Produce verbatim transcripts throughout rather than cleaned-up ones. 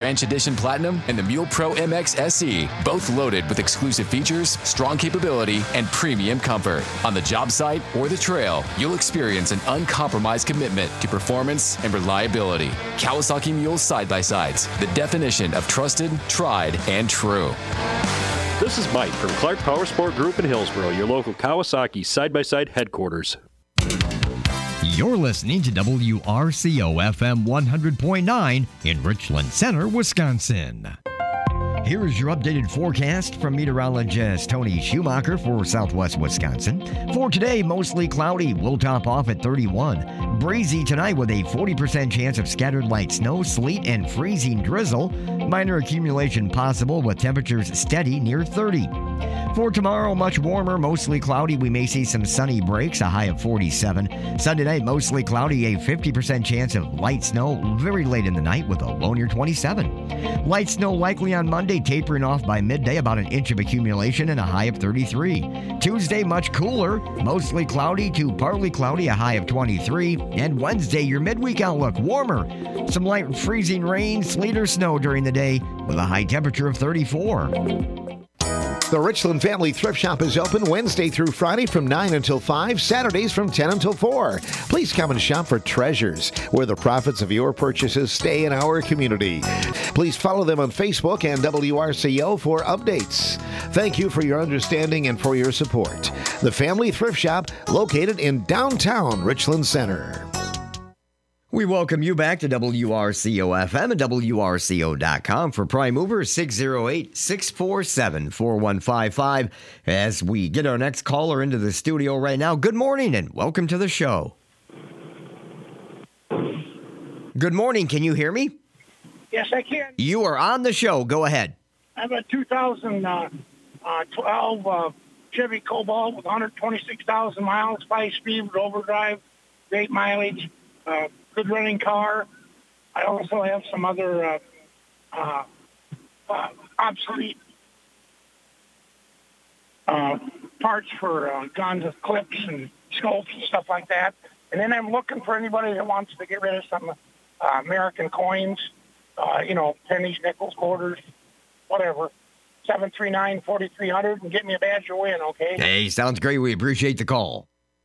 Ranch Edition Platinum and the Mule Pro M X S E, both loaded with exclusive features, strong capability, and premium comfort. On the job site or the trail, you'll experience an uncompromised commitment to performance and reliability. Kawasaki Mule side-by-sides, the definition of trusted, tried, and true. This is Mike from Clark Power Sport Group in Hillsboro, your local Kawasaki side-by-side headquarters. You're listening to W R C O F M one hundred point nine in Richland Center, Wisconsin. Here is your updated forecast from meteorologist Tony Schumacher for Southwest Wisconsin. For today, mostly cloudy. We'll top off at thirty-one. Breezy tonight with a forty percent chance of scattered light snow, sleet, and freezing drizzle. Minor accumulation possible with temperatures steady near thirty. For tomorrow, much warmer, mostly cloudy. We may see some sunny breaks, a high of forty-seven. Sunday night, mostly cloudy, a fifty percent chance of light snow very late in the night with a low near twenty-seven. Light snow likely on Monday, tapering off by midday, about an inch of accumulation and a high of thirty-three. Tuesday, much cooler, mostly cloudy to partly cloudy, a high of twenty-three. And Wednesday, your midweek outlook, warmer. Some light freezing rain, sleet or snow during the day with a high temperature of thirty-four. The Richland Family Thrift Shop is open Wednesday through Friday from nine until five, Saturdays from ten until four. Please come and shop for Treasures, where the profits of your purchases stay in our community. Please follow them on Facebook and W R C O for updates. Thank you for your understanding and for your support. The Family Thrift Shop, located in downtown Richland Center. We welcome you back to W R C O F M and W R C O dot com for Prime Mover six oh eight, six four seven, four one five five as we get our next caller into the studio right now. Good morning and welcome to the show. Good morning. Can you hear me? Yes, I can. You are on the show. Go ahead. I have a two thousand twelve uh, Chevy Cobalt with one hundred twenty-six thousand miles, five-speed with overdrive, great mileage. Uh, good running car. I also have some other uh, uh, uh, obsolete uh, parts for uh, guns with clips and scopes and stuff like that. And then I'm looking for anybody that wants to get rid of some uh, American coins, uh, you know, pennies, nickels, quarters, whatever. seven three nine, four three zero zero and get me a badge to win, okay? Hey, sounds great. We appreciate the call.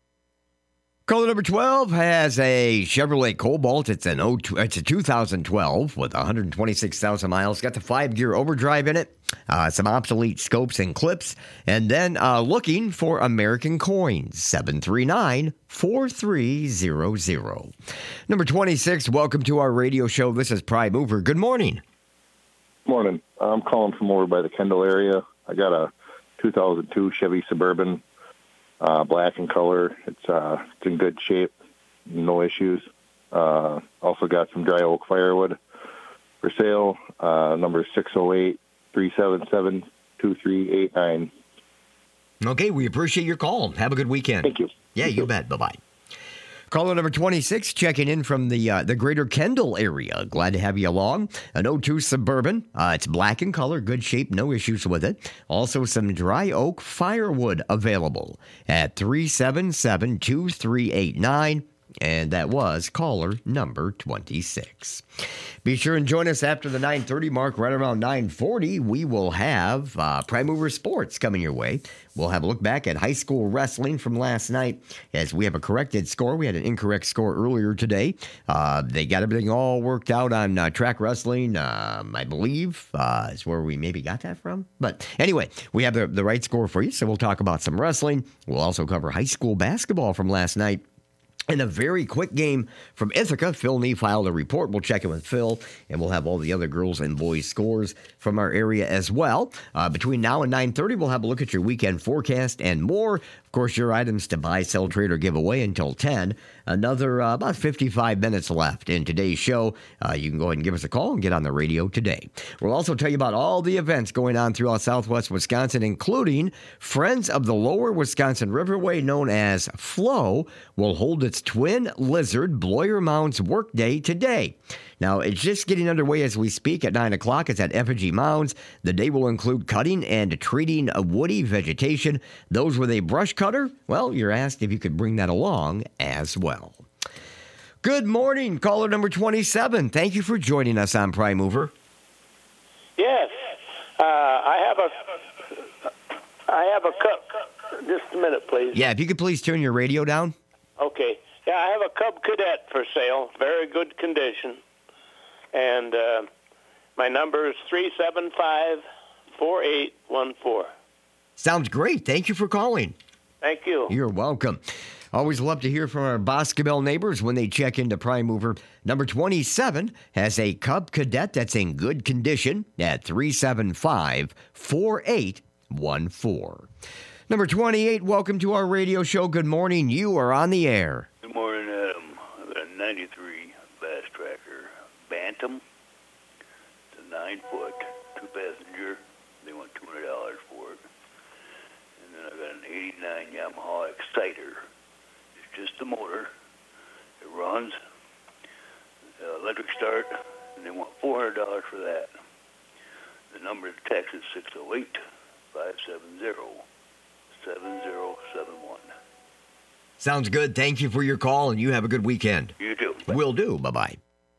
Caller number twelve has a Chevrolet Cobalt. It's an oh two, it's a two thousand twelve with one hundred twenty-six thousand miles. Got the five-gear overdrive in it, uh, some obsolete scopes and clips, and then uh, looking for American coins. seven three nine, four three zero zero. Number twenty-six, welcome to our radio show. This is Prime Mover. Good morning. Morning. I'm calling from over by the Kendall area. I got a two thousand two Chevy Suburban. Uh, black in color. It's uh, it's in good shape. No issues. Uh, also got some dry oak firewood for sale. Uh, number six oh eight, three seven seven, two three eight nine. Okay, we appreciate your call. Have a good weekend. Thank you. Yeah, you bet. Bye-bye. Caller number twenty-six, checking in from the uh, the greater Kendall area. Glad to have you along. An oh two Suburban. Uh, it's black in color, good shape, no issues with it. Also some dry oak firewood available at three seven seven, two three eight nine. And that was caller number twenty-six. Be sure and join us after the nine thirty mark. Right around nine forty, we will have uh, Prime Mover Sports coming your way. We'll have a look back at high school wrestling from last night as we have a corrected score. We had an incorrect score earlier today. Uh, they got everything all worked out on uh, track wrestling, um, I believe, uh, is where we maybe got that from. But anyway, we have the, the right score for you, so we'll talk about some wrestling. We'll also cover high school basketball from last night. In a very quick game from Ithaca, Phil Nee filed a report. We'll check in with Phil, and we'll have all the other girls and boys scores from our area as well. Uh, between now and nine thirty, we'll have a look at your weekend forecast and more. Of course, your items to buy, sell, trade, or give away until ten. Another uh, about fifty-five minutes left in today's show. Uh, you can go ahead and give us a call and get on the radio today. We'll also tell you about all the events going on throughout southwest Wisconsin, including Friends of the Lower Wisconsin Riverway, known as FLOW, will hold its Twin Lizard Bloyer Mounds Workday today. Now, it's just getting underway as we speak at nine o'clock. It's at Effigy Mounds. The day will include cutting and treating a woody vegetation. Those with a brush cutter, well, you're asked if you could bring that along as well. Good morning, caller number twenty-seven. Thank you for joining us on Prime Mover. Yes. Uh, I have a, I have a Cub. Just a minute, please. Yeah, if you could please turn your radio down. Okay. Yeah, I have a Cub Cadet for sale. Very good condition. And uh, my number is three seven five, four eight one four. Sounds great. Thank you for calling. Thank you. You're welcome. Always love to hear from our Boscobel neighbors when they check into Prime Mover. Number twenty-seven has a Cub Cadet that's in good condition at three seven five, four eight one four. Number twenty-eight, welcome to our radio show. Good morning. You are on the air. Good morning, Adam. I've got a ninety-three Bass Tracker Bantam. It's a nine-foot, two-passenger. They want two hundred dollars for it. And then I've got an eighty-nine Yamaha Exciter. It's just the motor. It runs. Uh, electric start. And they want four hundred dollars for that. The number to text is six oh eight, five seven zero, seven zero seven one. Sounds good. Thank you for your call, and you have a good weekend. You too. Will do. Bye-bye.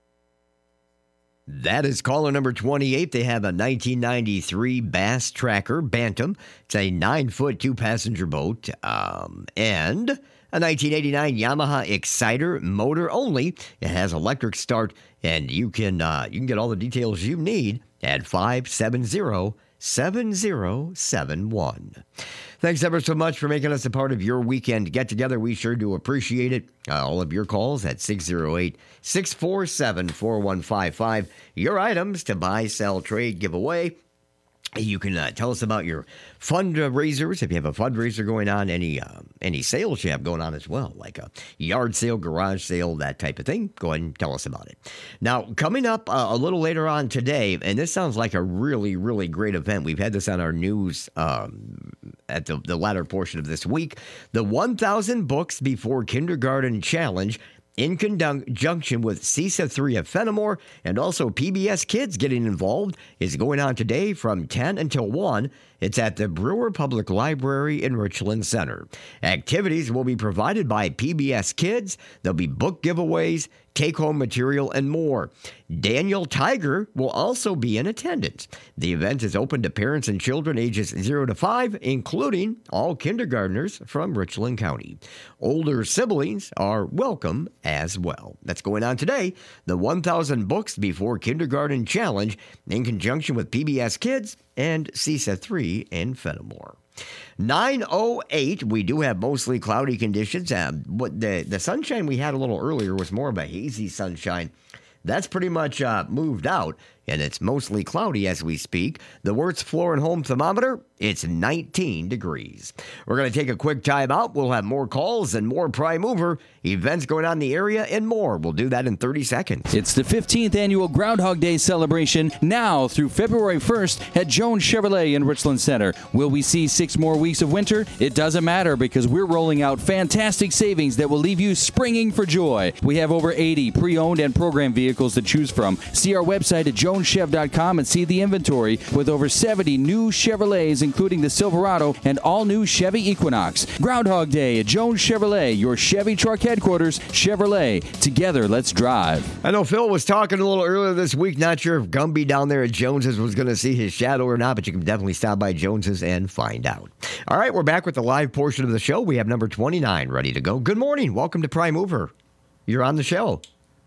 That is caller number twenty-eight. They have a nineteen ninety-three Bass Tracker Bantam. It's a nine-foot, two-passenger boat. Um, and a nineteen eighty-nine Yamaha Exciter, motor only. It has electric start, and you can uh, you can get all the details you need at five seven zero, seven zero seven one. Thanks ever so much for making us a part of your weekend get-together. We sure do appreciate it. Uh, all of your calls at six oh eight, six four seven, four one five five. Your items to buy, sell, trade, give away. You can uh, tell us about your fundraisers. If you have a fundraiser going on, any uh, any sales you have going on as well, like a yard sale, garage sale, that type of thing. Go ahead and tell us about it. Now, coming up uh, a little later on today, and this sounds like a really, really great event. We've had this on our news um, at the, the latter portion of this week. The one thousand Books Before Kindergarten Challenge, in conjunction with C I S A three of Fenimore and also P B S Kids getting involved, is going on today from ten until one. It's at the Brewer Public Library in Richland Center. Activities will be provided by P B S Kids. There'll be book giveaways, take-home material, and more. Daniel Tiger will also be in attendance. The event is open to parents and children ages zero to five, including all kindergartners from Richland County. Older siblings are welcome as well. That's going on today. The one thousand Books Before Kindergarten Challenge, in conjunction with P B S Kids and C I S A three in Fenimore. nine oh eight, we do have mostly cloudy conditions. Um, what the, the sunshine we had a little earlier was more of a hazy sunshine. That's pretty much uh, moved out, and it's mostly cloudy as we speak. The Wirtz Floor and Home thermometer, it's nineteen degrees. We're going to take a quick time out. We'll have more calls and more Prime Mover, events going on in the area, and more. We'll do that in thirty seconds. It's the fifteenth annual Groundhog Day celebration now through February first at Jones Chevrolet in Richland Center. Will we see six more weeks of winter? It doesn't matter, because we're rolling out fantastic savings that will leave you springing for joy. We have over eighty pre-owned and program vehicles to choose from. See our website at jones chev dot com and see the inventory with over seventy new Chevrolets, including the Silverado and all-new Chevy Equinox. Groundhog Day at Jones Chevrolet, your Chevy truck headquarters. Chevrolet, together, let's drive. I know Phil was talking a little earlier this week. Not sure if Gumby down there at Jones's was going to see his shadow or not, but you can definitely stop by Jones's and find out. All right, we're back with the live portion of the show. We have number twenty-nine ready to go. Good morning. Welcome to Prime Mover. You're on the show.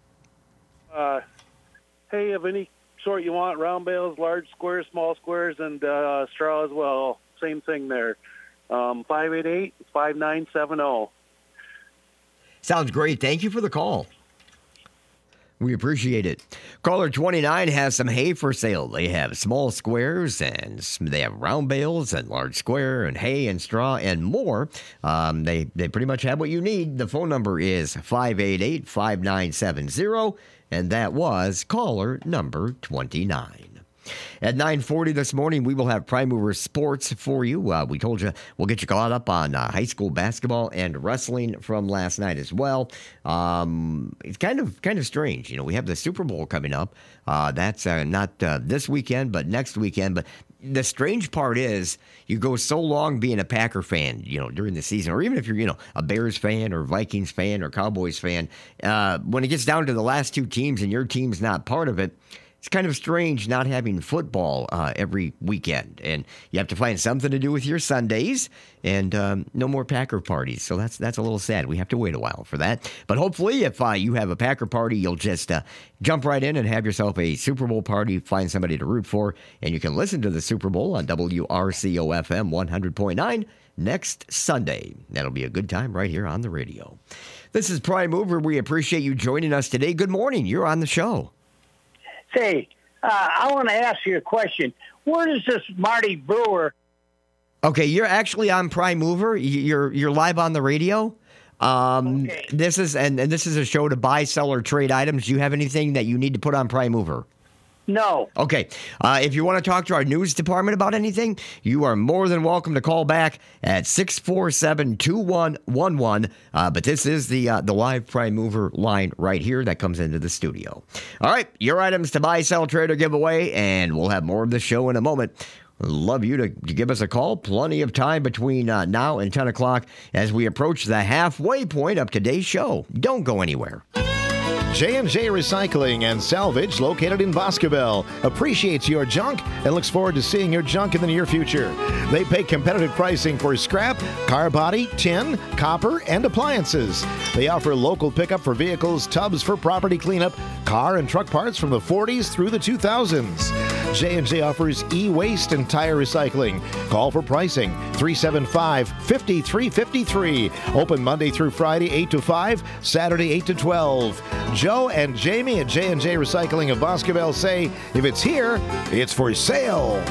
Uh, hey, of any sort you want, round bales, large squares, small squares, and uh, straw as well. Same thing there. Um, five eight eight, five nine seven zero. Sounds great. Thank you for the call. We appreciate it. Caller twenty-nine has some hay for sale. They have small squares, and they have round bales and large square and hay and straw and more. Um, they, they pretty much have what you need. The phone number is five eight eight, five nine seven zero, and that was caller number twenty-nine. At nine forty this morning, we will have Prime Mover Sports for you. Uh, we told you we'll get you caught up on uh, high school basketball and wrestling from last night as well. Um, it's kind of kind of strange. You know, we have the Super Bowl coming up. Uh, that's uh, not uh, this weekend, but next weekend. But the strange part is you go so long being a Packer fan, you know, during the season, or even if you're, you know, a Bears fan or Vikings fan or Cowboys fan, uh, when it gets down to the last two teams and your team's not part of it, it's kind of strange not having football uh, every weekend, and you have to find something to do with your Sundays, and um, no more Packer parties. So that's that's a little sad. We have to wait a while for that. But hopefully, if uh, you have a Packer party, you'll just uh, jump right in and have yourself a Super Bowl party. Find somebody to root for, and you can listen to the Super Bowl on W R C O F M one hundred point nine next Sunday. That'll be a good time right here on the radio. This is Prime Mover. We appreciate you joining us today. Good morning. You're on the show. Say, uh, I want to ask you a question. Where does this Marty Brewer? Okay, you're actually on Prime Mover. You're you're live on the radio. Um, okay. This is and, and this is a show to buy, sell, or trade items. Do you have anything that you need to put on Prime Mover? No. Okay. Uh, if you want to talk to our news department about anything, you are more than welcome to call back at six four seven, two one one one. Uh, but this is the uh, the live Prime Mover line right here that comes into the studio. All right. Your items to buy, sell, trade, or give away, and we'll have more of the show in a moment. Love you to give us a call. Plenty of time between uh, now and ten o'clock as we approach the halfway point of today's show. Don't go anywhere. J and J Recycling and Salvage, located in Boscobel, appreciates your junk and looks forward to seeing your junk in the near future. They pay competitive pricing for scrap, car body, tin, copper, and appliances. They offer local pickup for vehicles, tubs for property cleanup, car and truck parts from the forties through the two thousands. J and J offers e-waste and tire recycling. Call for pricing, three seven five, five three five three. Open Monday through Friday, eight to five, Saturday, eight to twelve. Joe and Jamie at J and J Recycling of Boscobel say, if it's here, it's for sale.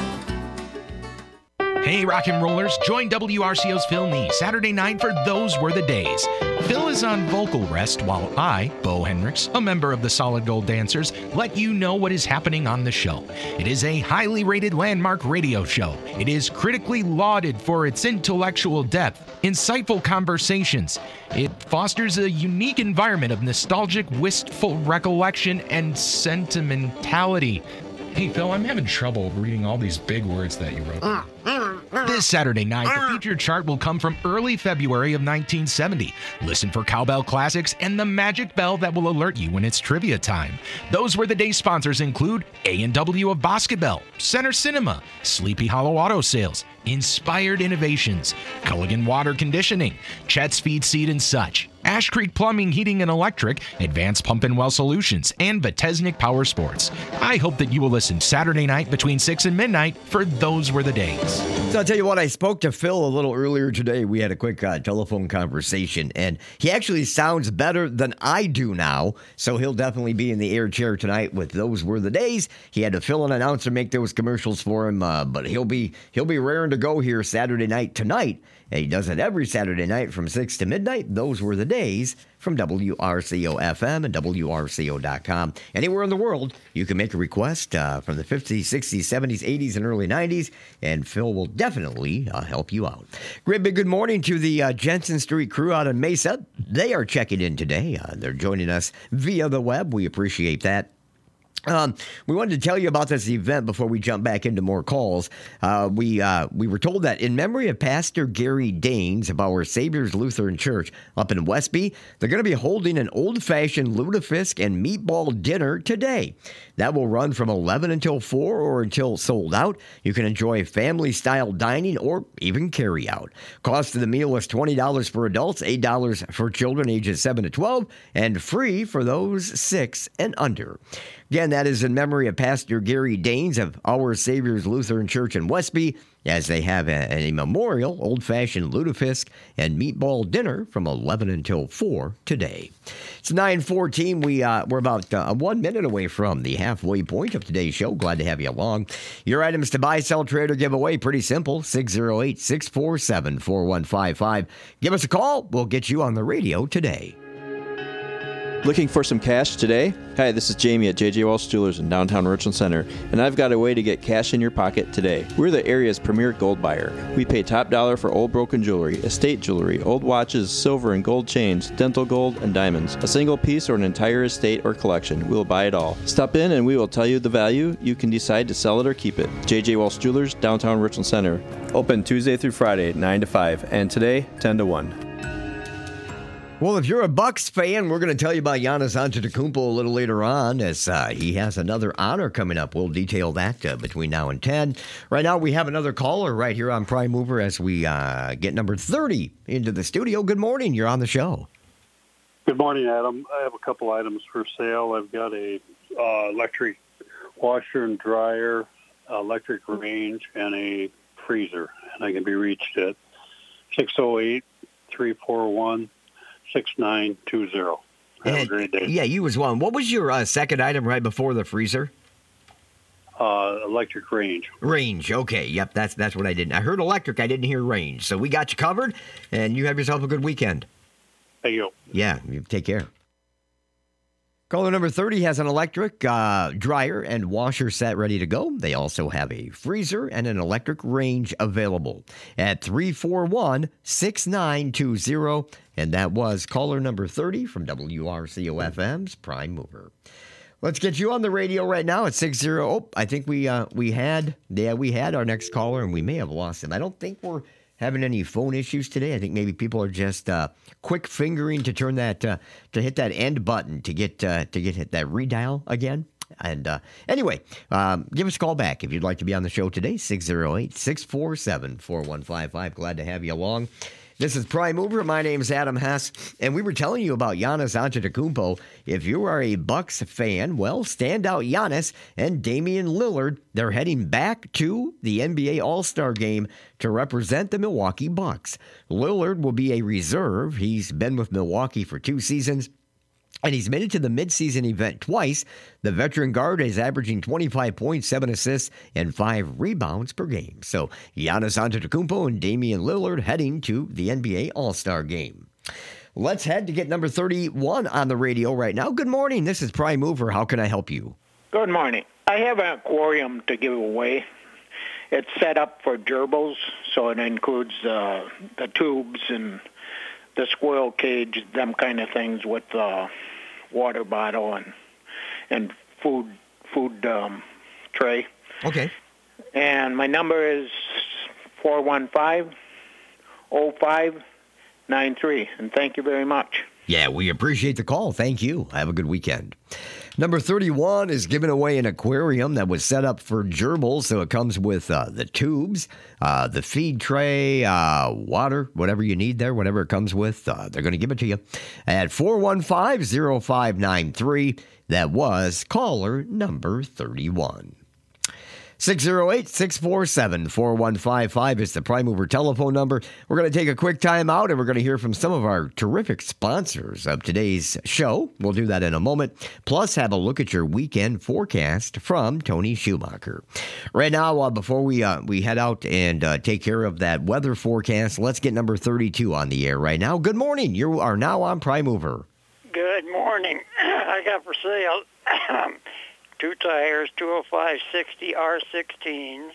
Hey, rock and rollers, join W R C O's Phil Nee Saturday night for Those Were the Days. Phil is on vocal rest while I, Bo Hendricks, a member of the Solid Gold Dancers, let you know what is happening on the show. It is a highly rated landmark radio show. It is critically lauded for its intellectual depth, insightful conversations. It fosters a unique environment of nostalgic, wistful recollection and sentimentality. Hey, Phil, I'm having trouble reading all these big words that you wrote. This Saturday night, the featured chart will come from early February of nineteen seventy. Listen for cowbell classics and the magic bell that will alert you when it's trivia time. Those Were the Day sponsors include A and W of Boscobel, Center Cinema, Sleepy Hollow Auto Sales, Inspired Innovations, Culligan Water Conditioning, Chet's Feed Seed and Such, Ash Creek Plumbing, Heating and Electric, Advanced Pump and Well Solutions, and Vitesnik Power Sports. I hope that you will listen Saturday night between six and midnight for Those Were the Days. So I'll tell you what, I spoke to Phil a little earlier today. We had a quick uh, telephone conversation, and he actually sounds better than I do now, so he'll definitely be in the air chair tonight with Those Were the Days. He had to fill an announcer, make those commercials for him, uh, but he'll be he'll be raring to go here Saturday night tonight. And he does it every Saturday night from six to midnight. Those Were the Days from W R C O F M and W R C O dot com. Anywhere in the world, you can make a request uh, from the fifties, sixties, seventies, eighties, and early nineties, and Phil will definitely uh, help you out. Great big good morning to the uh, Jensen Street crew out in Mesa. They are checking in today. Uh, they're joining us via the web. We appreciate that. Um, we wanted to tell you about this event before we jump back into more calls. Uh, we uh, we were told that in memory of Pastor Gary Danes of Our Savior's Lutheran Church up in Westby, they're going to be holding an old-fashioned lutefisk and meatball dinner today. That will run from eleven until four or until sold out. You can enjoy family-style dining or even carry-out. Cost of the meal is twenty dollars for adults, eight dollars for children ages seven to twelve, and free for those six and under. Again, that is in memory of Pastor Gary Danes of Our Savior's Lutheran Church in Westby, as they have a, a memorial old-fashioned lutefisk and meatball dinner from eleven until four today. It's nine fourteen. We, uh, we're about uh, one minute away from the halfway point of today's show. Glad to have you along. Your items to buy, sell, trade, or give away, pretty simple. six oh eight, six four seven, four one five five. Give us a call. We'll get you on the radio today. Looking for some cash today? Hi, this is Jamie at J J Walsh Jewelers in downtown Richland Center, and I've got a way to get cash in your pocket today. We're the area's premier gold buyer. We pay top dollar for old broken jewelry, estate jewelry, old watches, silver and gold chains, dental gold, and diamonds. A single piece or an entire estate or collection, we'll buy it all. Stop in and we will tell you the value. You can decide to sell it or keep it. J J Walsh Jewelers, downtown Richland Center. Open Tuesday through Friday, nine to five, and today, ten to one. Well, if you're a Bucks fan, we're going to tell you about Giannis Antetokounmpo a little later on, as uh, he has another honor coming up. We'll detail that uh, between now and ten. Right now, we have another caller right here on Prime Mover as we uh, get number thirty into the studio. Good morning. You're on the show. Good morning, Adam. I have a couple items for sale. I've got a uh, electric washer and dryer, electric range, and a freezer. And I can be reached at six oh eight, three four one, six nine two zero. Have and, a great day. Yeah, you as well. What was your uh, second item right before the freezer? Uh, electric range. Range. Okay. Yep. That's that's what I didn't. I heard electric. I didn't hear range. So we got you covered, and you have yourself a good weekend. Thank you. Yeah. You take care. Caller number thirty has an electric uh, dryer and washer set ready to go. They also have a freezer and an electric range available at three four one, six nine two zero. And that was caller number thirty from W R C O F M's Prime Mover. Let's get you on the radio right now at six zero. Oh, I think we uh, we had yeah we had our next caller, and we may have lost him. I don't think we're having any phone issues today. I think maybe people are just uh, quick fingering to turn that uh, to hit that end button to get uh, to get hit that redial again. And uh, anyway, um, give us a call back if you'd like to be on the show today. six oh eight, six four seven, four one five five. Glad to have you along. This is Prime Mover. My name's Adam Hess, and we were telling you about Giannis Antetokounmpo. If you are a Bucks fan, well, standout Giannis and Damian Lillard, they're heading back to the N B A All-Star Game to represent the Milwaukee Bucks. Lillard will be a reserve. He's been with Milwaukee for two seasons, and he's made it to the midseason event twice. The veteran guard is averaging twenty-five points, seven assists, and five rebounds per game. So Giannis Antetokounmpo and Damian Lillard heading to the N B A All-Star Game. Let's head to get number thirty-one on the radio right now. Good morning. This is Prime Mover. How can I help you? Good morning. I have an aquarium to give away. It's set up for gerbils, so it includes uh, the tubes and the squirrel cage, them kind of things with uh, water bottle and and food food um, tray. Okay. And my number is four one five, oh five nine three. And thank you very much. Yeah, we appreciate the call. Thank you. Have a good weekend. Number thirty-one is giving away an aquarium that was set up for gerbils, so it comes with uh, the tubes, uh, the feed tray, uh, water, whatever you need there, whatever it comes with, uh, they're going to give it to you at four one five, oh five nine three. That was caller number thirty-one. six oh eight, six four seven, four one five five is the Prime Mover telephone number. We're going to take a quick time out, and we're going to hear from some of our terrific sponsors of today's show. We'll do that in a moment. Plus, have a look at your weekend forecast from Tony Schumacher. Right now, uh, before we uh, we head out and uh, take care of that weather forecast, let's get number thirty-two on the air right now. Good morning. You are now on Prime Mover. Good morning. I got for sale two tires, two oh five sixty R sixteens,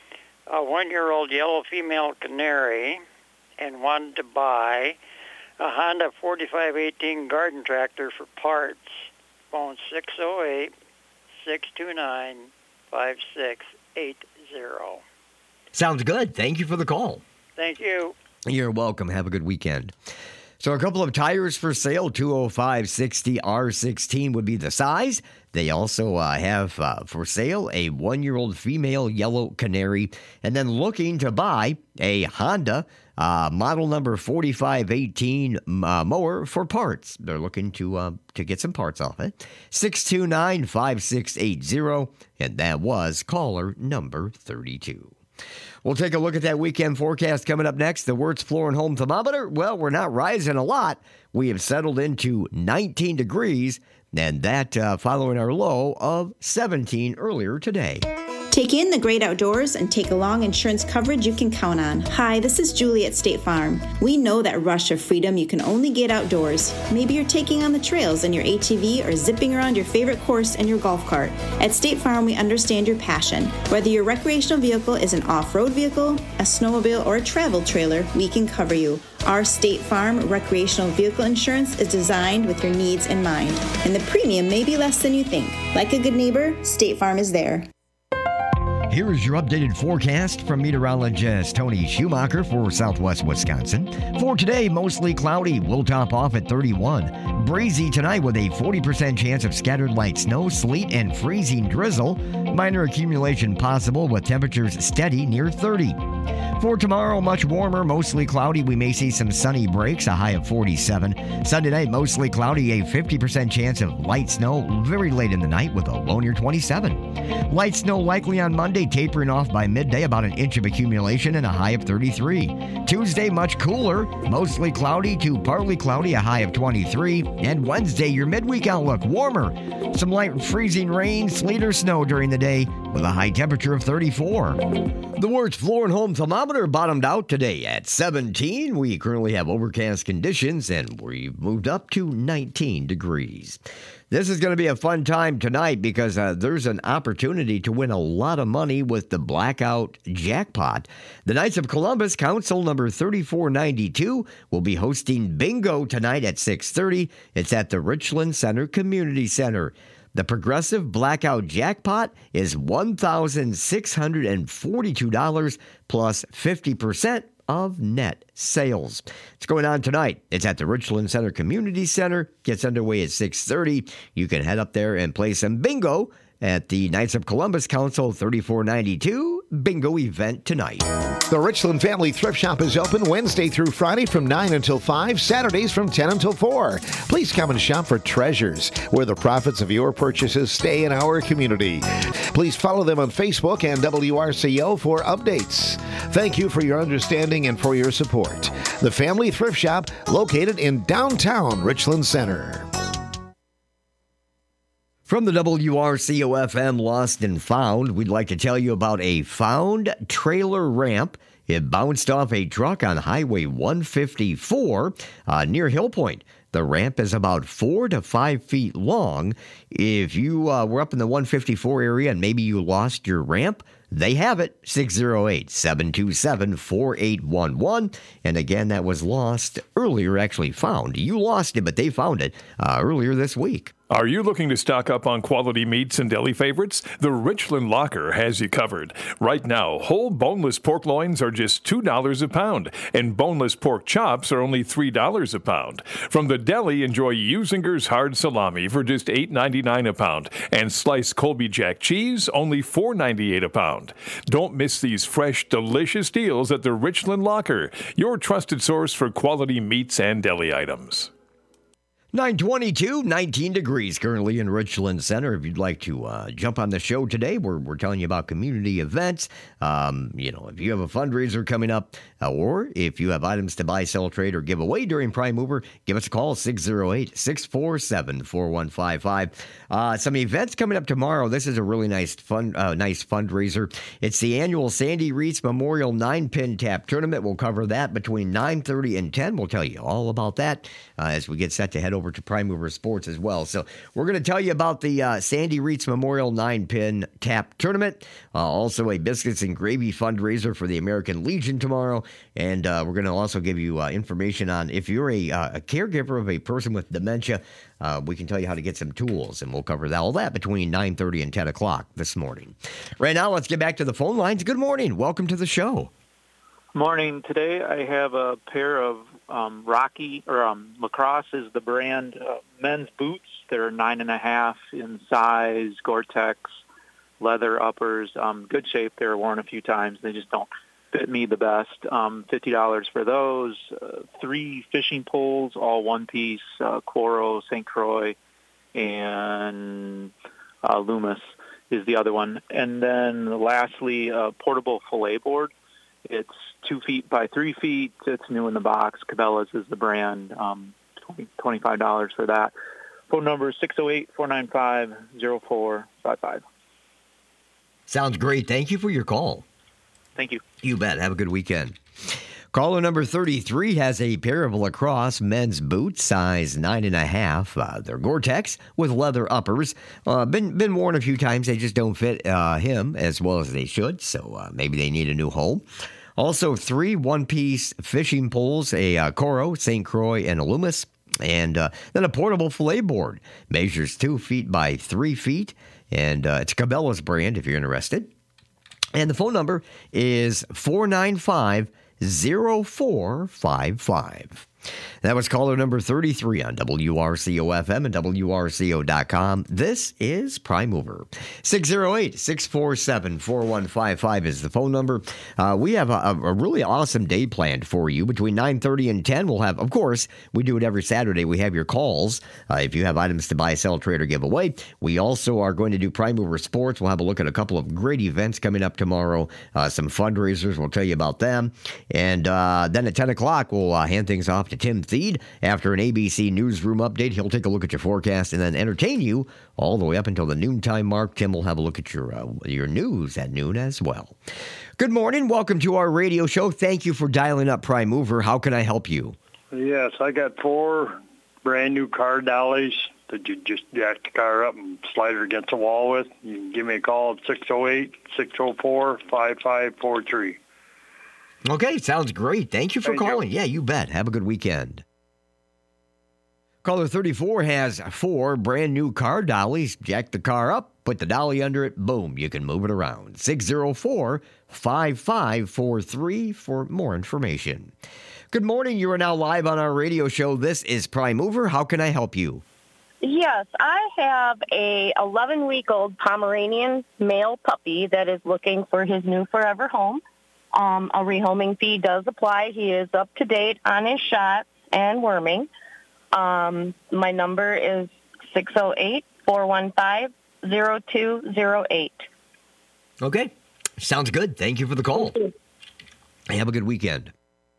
a one-year-old yellow female canary, and one to buy, a Honda forty-five eighteen garden tractor for parts. Phone six oh eight, six two nine, five six eight zero. Sounds good. Thank you for the call. Thank you. You're welcome. Have a good weekend. So a couple of tires for sale, two oh five sixty R sixteen would be the size. They also uh, have uh, for sale a one-year-old female yellow canary, and then looking to buy a Honda uh, model number forty-five eighteen uh, mower for parts. They're looking to uh, to get some parts off it. six two nine, five six eight zero, and that was caller number thirty-two. We'll take a look at that weekend forecast coming up next. The Wirtz Floor and Home Thermometer, well, we're not rising a lot. We have settled into nineteen degrees, and that uh, following our low of seventeen earlier today. Take in the great outdoors and take along insurance coverage you can count on. Hi, this is Julie at State Farm. We know that rush of freedom you can only get outdoors. Maybe you're taking on the trails in your A T V or zipping around your favorite course in your golf cart. At State Farm, we understand your passion. Whether your recreational vehicle is an off-road vehicle, a snowmobile, or a travel trailer, we can cover you. Our State Farm recreational vehicle insurance is designed with your needs in mind, and the premium may be less than you think. Like a good neighbor, State Farm is there. Here is your updated forecast from meteorologist Tony Schumacher for Southwest Wisconsin. For today, mostly cloudy. We'll top off at thirty-one. Breezy tonight with a forty percent chance of scattered light snow, sleet, and freezing drizzle. Minor accumulation possible with temperatures steady near thirty. For tomorrow, much warmer, mostly cloudy. We may see some sunny breaks, a high of forty-seven. Sunday night, mostly cloudy, a fifty percent chance of light snow very late in the night with a low near twenty-seven. Light snow likely on Monday, tapering off by midday, about an inch of accumulation and a high of thirty-three. Tuesday, much cooler, mostly cloudy to partly cloudy, a high of twenty-three. And Wednesday, your midweek outlook, warmer. Some light freezing rain, sleet or snow during the day with a high temperature of thirty-four. The Wirtz Floor and Home thermometer bottomed out today at seventeen. We currently have overcast conditions and we've moved up to nineteen degrees. This is going to be a fun time tonight because uh, there's an opportunity to win a lot of money with the Blackout Jackpot. The Knights of Columbus, Council number thirty-four ninety-two, will be hosting bingo tonight at six thirty. It's at the Richland Center Community Center. The Progressive Blackout Jackpot is one thousand six hundred forty-two dollars plus fifty percent of net sales. It's going on tonight. It's at the Richland Center Community Center. Gets underway at six thirty. You can head up there and play some bingo at the Knights of Columbus Council thirty-four ninety-two bingo event tonight. The Richland Family Thrift Shop is open Wednesday through Friday from nine until five, Saturdays from ten until four. Please come and shop for Treasures, where the profits of your purchases stay in our community. Please follow them on Facebook and W R C O for updates. Thank you for your understanding and for your support. The Family Thrift Shop, located in downtown Richland Center. From the W R C O F M Lost and Found, we'd like to tell you about a found trailer ramp. It bounced off a truck on Highway one fifty-four uh, near Hill Point. The ramp is about four to five feet long. If you uh, were up in the one fifty-four area and maybe you lost your ramp, they have it, six oh eight, seven two seven, four eight one one. And again, that was lost earlier, actually found. You lost it, but they found it uh, earlier this week. Are you looking to stock up on quality meats and deli favorites? The Richland Locker has you covered. Right now, whole boneless pork loins are just two dollars a pound, and boneless pork chops are only three dollars a pound. From the deli, enjoy Usinger's hard salami for just eight ninety-nine a pound, and sliced Colby Jack cheese only four ninety-eight a pound. Don't miss these fresh, delicious deals at the Richland Locker, your trusted source for quality meats and deli items. nine twenty-two, nineteen degrees currently in Richland Center. If you'd like to uh, jump on the show today, we're, we're telling you about community events. Um, you know, if you have a fundraiser coming up, uh, or if you have items to buy, sell, trade, or give away during Prime Mover, give us a call, six oh eight, six four seven, four one five five. Uh, some events coming up tomorrow. This is a really nice fun, uh, nice fundraiser. It's the annual Sandy Reitz Memorial nine-pin tap tournament. We'll cover that between nine thirty and ten. We'll tell you all about that uh, as we get set to head over to Prime Mover Sports as well. So we're going to tell you about the uh, Sandy Reitz Memorial nine-pin tap tournament. Uh, also a biscuits and gravy fundraiser for the American Legion tomorrow. And uh, we're going to also give you uh, information on if you're a, uh, a caregiver of a person with dementia, uh, we can tell you how to get some tools. And we'll cover that, all that between nine thirty and ten o'clock this morning. Right now, let's get back to the phone lines. Good morning. Welcome to the show. Morning. Today I have a pair of um, Rocky, or um, Lacrosse is the brand, uh, men's boots. They're nine and a half in size, Gore-Tex, leather uppers, um, good shape. They were worn a few times. They just don't fit me the best. Um, fifty dollars for those. Uh, three fishing poles, all one piece, uh, Cloro, Saint Croix, and uh, Loomis is the other one. And then lastly, a portable fillet board. It's two feet by three feet. It's new in the box. Cabela's is the brand. Um, twenty-five dollars for that. Phone number is six oh eight, four nine five, oh four five five. Sounds great. Thank you for your call. Thank you. You bet. Have a good weekend. Caller number thirty-three has a pair of Lacrosse men's boots, size nine and a half. Uh, they're Gore-Tex with leather uppers. Uh, been been worn a few times. They just don't fit uh, him as well as they should. So uh, maybe they need a new home. Also, three one-piece fishing poles, a uh, Coro, Saint Croix, and a Loomis. And uh, then a portable fillet board. Measures two feet by three feet. And uh, it's Cabela's brand if you're interested. And the phone number is four nine five, zero four five five. That was caller number thirty-three on W R C O F M and W R C O dot com. This is Prime Mover. six oh eight, six four seven, four one five five is the phone number. Uh, we have a, a really awesome day planned for you. Between nine thirty and ten, we'll have, of course, we do it every Saturday. We have your calls. Uh, if you have items to buy, sell, trade, or give away. We also are going to do Prime Mover Sports. We'll have a look at a couple of great events coming up tomorrow. Uh, some fundraisers. We'll tell you about them. And uh, then at ten o'clock, we'll uh, hand things off to Tim Thied. After an A B C Newsroom update, he'll take a look at your forecast and then entertain you all the way up until the noontime mark. Tim will have a look at your uh, your news at noon as well. Good morning. Welcome to our radio show. Thank you for dialing up Prime Mover. How can I help you? Yes, I got four brand new car dollies that you just jack the car up and slide it against the wall with. You can give me a call at six oh eight, six oh four, five five four three. Okay, sounds great. Thank you for Thank calling. you. Yeah, you bet. Have a good weekend. Caller thirty-four has four brand new car dollies. Jack the car up, put the dolly under it, boom, you can move it around. six oh four, five five four three for more information. Good morning. You are now live on our radio show. This is Prime Mover. How can I help you? Yes, I have a eleven-week-old Pomeranian male puppy that is looking for his new forever home. Um, a rehoming fee does apply. He is up to date on his shots and worming. Um, my number is six oh eight, four one five, oh two oh eight. Okay, sounds good. Thank you for the call. Have a good weekend.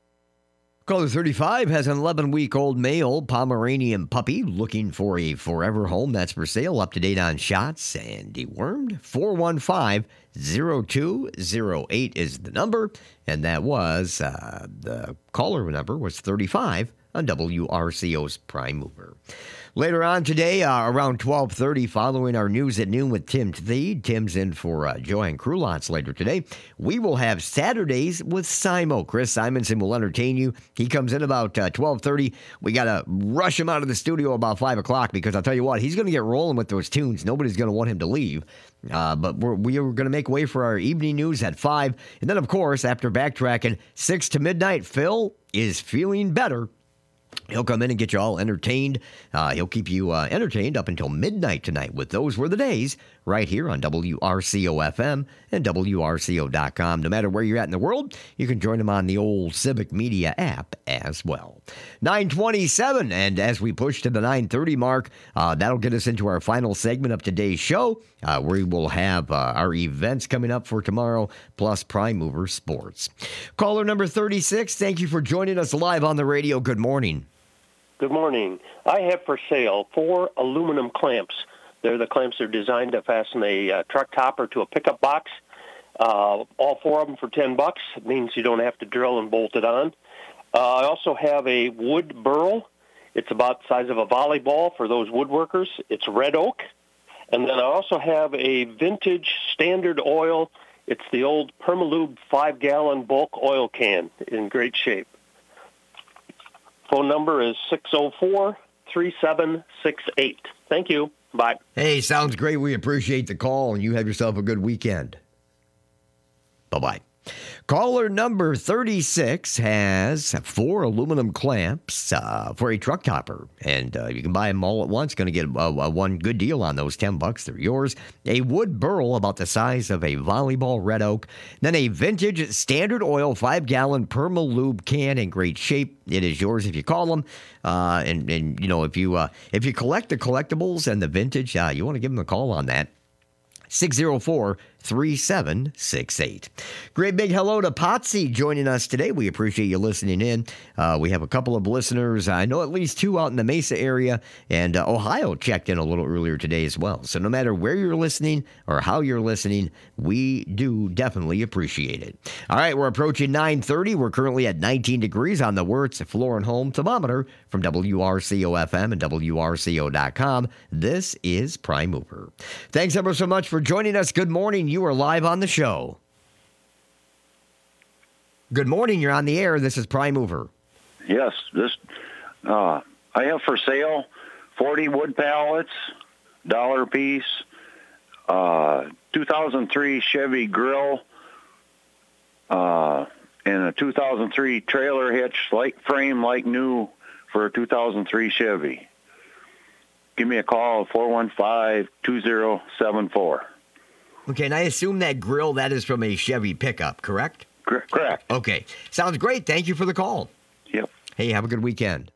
Caller thirty-five has an eleven-week-old male Pomeranian puppy looking for a forever home. That's for sale, up to date on shots and dewormed. four one five, oh two oh eight is the number, and that was uh, the caller number was thirty-five on W R C O's Prime Mover. Later on today, uh, around twelve thirty, following our news at noon with Tim Thied. Tim's in for uh, Joanne Krulotz later today. We will have Saturdays with Simo. Chris Simonson will entertain you. He comes in about uh, twelve thirty. We got to rush him out of the studio about five o'clock because I'll tell you what, he's going to get rolling with those tunes. Nobody's going to want him to leave. Uh, but we're, we are going to make way for our evening news at five. And then, of course, after backtracking, six to midnight, Phil is feeling better. He'll come in and get you all entertained. Uh, he'll keep you uh, entertained up until midnight tonight with Those Were the Days right here on W R C O F M and W R C O dot com. No matter where you're at in the world, you can join him on the old Civic Media app as well. nine twenty-seven, and as we push to the nine thirty mark, uh, that'll get us into our final segment of today's show. Uh, we will have uh, our events coming up for tomorrow, plus Prime Mover Sports. Caller number thirty-six, thank you for joining us live on the radio. Good morning. Good morning. I have for sale four aluminum clamps. They're the clamps that are designed to fasten a uh, truck topper to a pickup box. Uh, all four of them for ten bucks. It means you don't have to drill and bolt it on. Uh, I also have a wood burl. It's about the size of a volleyball for those woodworkers. It's red oak. And then I also have a vintage Standard Oil. It's the old Permalube five-gallon bulk oil can in great shape. Phone number is six oh four, three seven six eight. Thank you. Bye. Hey, sounds great. We appreciate the call, and you have yourself a good weekend. Bye-bye. Caller number thirty-six has four aluminum clamps uh, for a truck topper, and uh, you can buy them all at once. Going to get a, a one good deal on those ten bucks. They're yours. A wood burl about the size of a volleyball red oak. Then a vintage Standard Oil five-gallon Permalube can in great shape. It is yours if you call them. Uh, and, and, you know, if you uh, if you collect the collectibles and the vintage, uh, you want to give them a call on that. six oh four, three seven six eight. Great big hello to Potsy joining us today. We appreciate you listening in. Uh, we have a couple of listeners. I know at least two out in the Mesa area, and uh, Ohio checked in a little earlier today as well. So no matter where you're listening or how you're listening, we do definitely appreciate it. All right, we're approaching nine thirty. We're currently at nineteen degrees on the Wirtz Floor and Home Thermometer from W R C O F M and W R C O dot com. This is Prime Mover. Thanks ever so much for joining us. Good morning. You are live on the show. Good morning. You're on the air. This is Prime Mover. Yes, this uh, I have for sale forty wood pallets, dollar a piece, uh, two thousand three Chevy grill uh, and a two thousand three trailer hitch, like frame, like new, for a two thousand three Chevy. Give me a call, four one five, two zero seven four. Okay, and I assume that grill, that is from a Chevy pickup, correct? Correct. Okay. Sounds great. Thank you for the call. Yep. Hey, have a good weekend.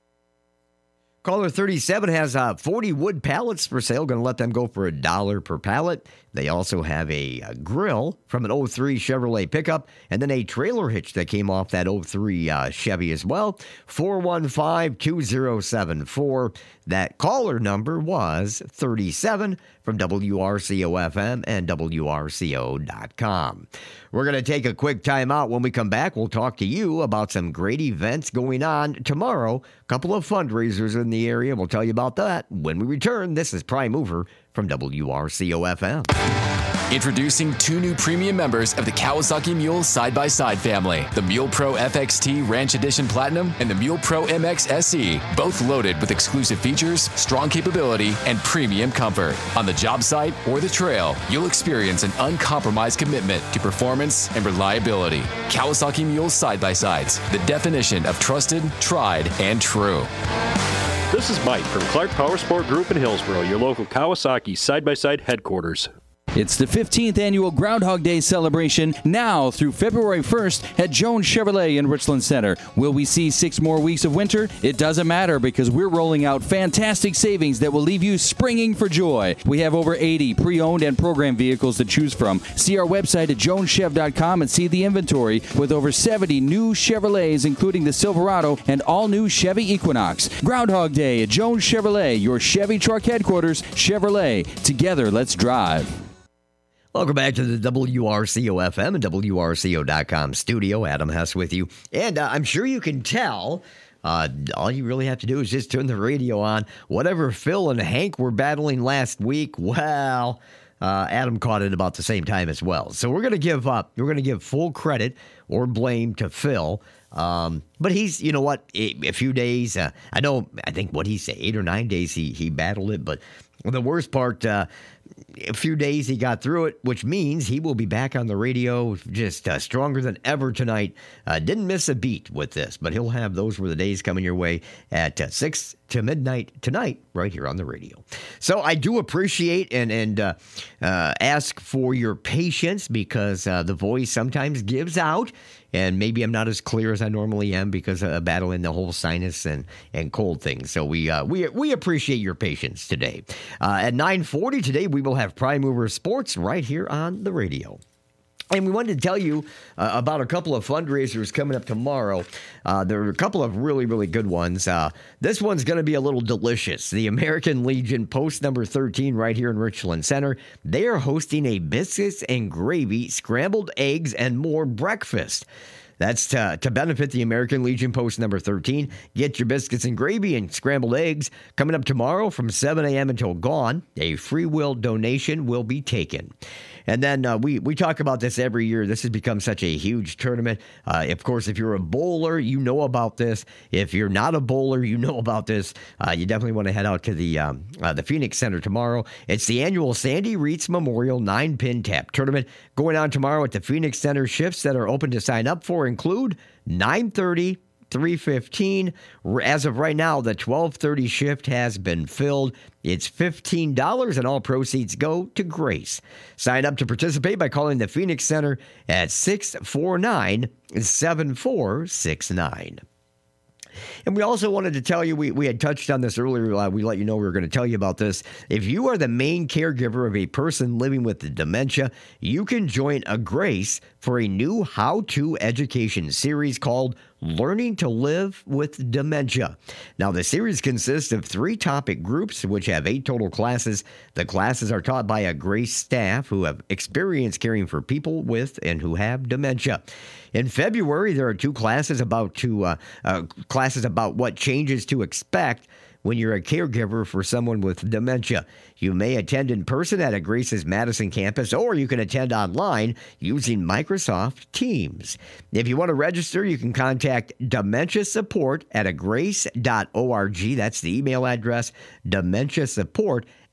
Caller thirty-seven has uh, forty wood pallets for sale. Going to let them go for a dollar per pallet. They also have a, a grill from an oh three Chevrolet pickup, and then a trailer hitch that came off that oh three uh, Chevy as well. four one five, two zero seven four. That caller number was thirty-seven from W R C O F M and W R C O dot com. We're going to take a quick time out. When we come back, we'll talk to you about some great events going on tomorrow. A couple of fundraisers in the area. We'll tell you about that when we return. This is Prime Mover from W R C O F M. Introducing two new premium members of the Kawasaki Mule side-by-side family, the Mule Pro F X T Ranch Edition Platinum and the Mule Pro M X S E, both loaded with exclusive features, strong capability, and premium comfort. On the job site or the trail, you'll experience an uncompromised commitment to performance and reliability. Kawasaki Mule side-by-sides, the definition of trusted, tried, and true. This is Mike from Clark Power Sport Group in Hillsboro, your local Kawasaki side-by-side headquarters. It's the fifteenth annual Groundhog Day celebration now through February first at Jones Chevrolet in Richland Center. Will we see six more weeks of winter? It doesn't matter because we're rolling out fantastic savings that will leave you springing for joy. We have over eighty pre-owned and program vehicles to choose from. See our website at jones chev dot com and see the inventory with over seventy new Chevrolets, including the Silverado and all-new Chevy Equinox. Groundhog Day at Jones Chevrolet, your Chevy truck headquarters. Chevrolet, together let's drive. Welcome back to the W R C O F M and W R C O dot com studio. Adam Hess with you. And uh, I'm sure you can tell, uh, all you really have to do is just turn the radio on. Whatever Phil and Hank were battling last week, well, uh, Adam caught it about the same time as well. So we're going to give up. We're going to give full credit or blame to Phil. Um, but he's, you know what, a, a few days, uh, I know, I think what he said, eight or nine days he, he battled it. But the worst part, uh, a few days he got through it, which means he will be back on the radio just uh, stronger than ever tonight. Uh, didn't miss a beat with this, but he'll have Those Were the Days coming your way at uh, six to midnight tonight right here on the radio. So I do appreciate and, and uh, uh, ask for your patience because uh, the voice sometimes gives out. And maybe I'm not as clear as I normally am because of battling the whole sinus and, and cold thing. So we uh, we we appreciate your patience today. Uh, at nine forty today, we will have Prime Mover Sports right here on the radio. And we wanted to tell you uh, about a couple of fundraisers coming up tomorrow. Uh, there are a couple of really, really good ones. Uh, this one's going to be a little delicious. The American Legion, post number thirteen, right here in Richland Center. They are hosting a biscuits and gravy, scrambled eggs, and more breakfast. That's to, to benefit the American Legion, post number thirteen. Get your biscuits and gravy and scrambled eggs coming up tomorrow from seven a.m. until dawn. A free will donation will be taken. And then uh, we, we talk about this every year. This has become such a huge tournament. Uh, of course, if you're a bowler, you know about this. If you're not a bowler, you know about this. Uh, you definitely want to head out to the um, uh, the Phoenix Center tomorrow. It's the annual Sandy Reitz Memorial nine-pin tap tournament going on tomorrow at the Phoenix Center. Shifts that are open to sign up for include nine thirty, three fifteen. As of right now, the twelve thirty shift has been filled. It's fifteen dollars and all proceeds go to Grace. Sign up to participate by calling the Phoenix Center at six four nine, seven four six nine. And we also wanted to tell you, we, we had touched on this earlier. Uh, we let you know we were going to tell you about this. If you are the main caregiver of a person living with dementia, you can join a Grace for a new how-to education series called Learning to Live with Dementia. Now, the series consists of three topic groups, which have eight total classes. The classes are taught by a Grace staff who have experience caring for people with and who have dementia. In February, there are two classes about to uh, uh, classes about what changes to expect when you're a caregiver for someone with dementia. You may attend in person at a Grace's Madison campus, or you can attend online using Microsoft Teams. If you want to register, you can contact Dementia Support at a grace dot org. That's the email address, Dementia Support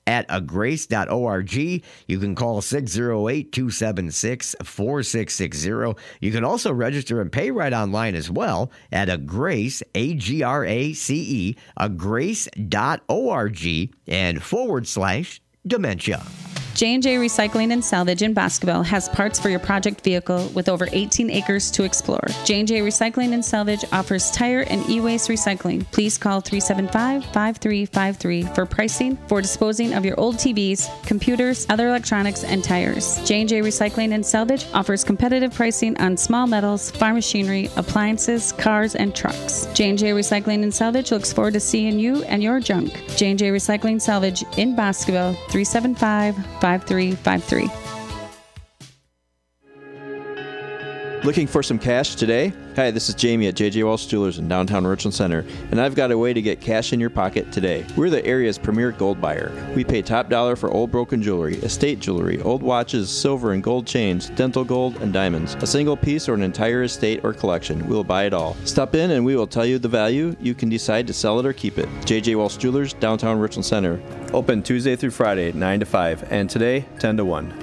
at a grace dot org. You can call six oh eight, two seven six, four six six zero. You can also register and pay right online as well at a grace, A G R A C E, a grace dot org and forward slash dementia. J and J Recycling and Salvage in Boscoville has parts for your project vehicle with over eighteen acres to explore. J and J Recycling and Salvage offers tire and e-waste recycling. Please call three seven five, five three five three for pricing for disposing of your old T Vs, computers, other electronics, and tires. J and J Recycling and Salvage offers competitive pricing on small metals, farm machinery, appliances, cars, and trucks. J and J Recycling and Salvage looks forward to seeing you and your junk. J and J Recycling Salvage in Boscoville, three seven five, five three five three. Looking for some cash today? Hi, this is Jamie at J J Walsh Jewelers in downtown Richland Center, and I've got a way to get cash in your pocket today. We're the area's premier gold buyer. We pay top dollar for old broken jewelry, estate jewelry, old watches, silver and gold chains, dental gold, and diamonds. A single piece or an entire estate or collection, we'll buy it all. Stop in and we will tell you the value. You can decide to sell it or keep it. J J Walsh Jewelers, downtown Richland Center. Open Tuesday through Friday, nine to five, and today, ten to one.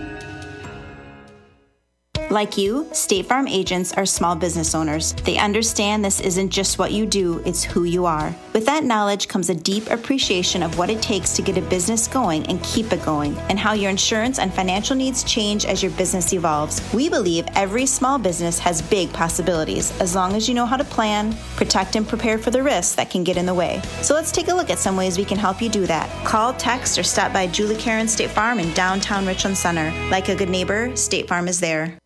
Like you, State Farm agents are small business owners. They understand this isn't just what you do, it's who you are. With that knowledge comes a deep appreciation of what it takes to get a business going and keep it going, and how your insurance and financial needs change as your business evolves. We believe every small business has big possibilities, as long as you know how to plan, protect, and prepare for the risks that can get in the way. So let's take a look at some ways we can help you do that. Call, text, or stop by Julie Karen State Farm in downtown Richland Center. Like a good neighbor, State Farm is there.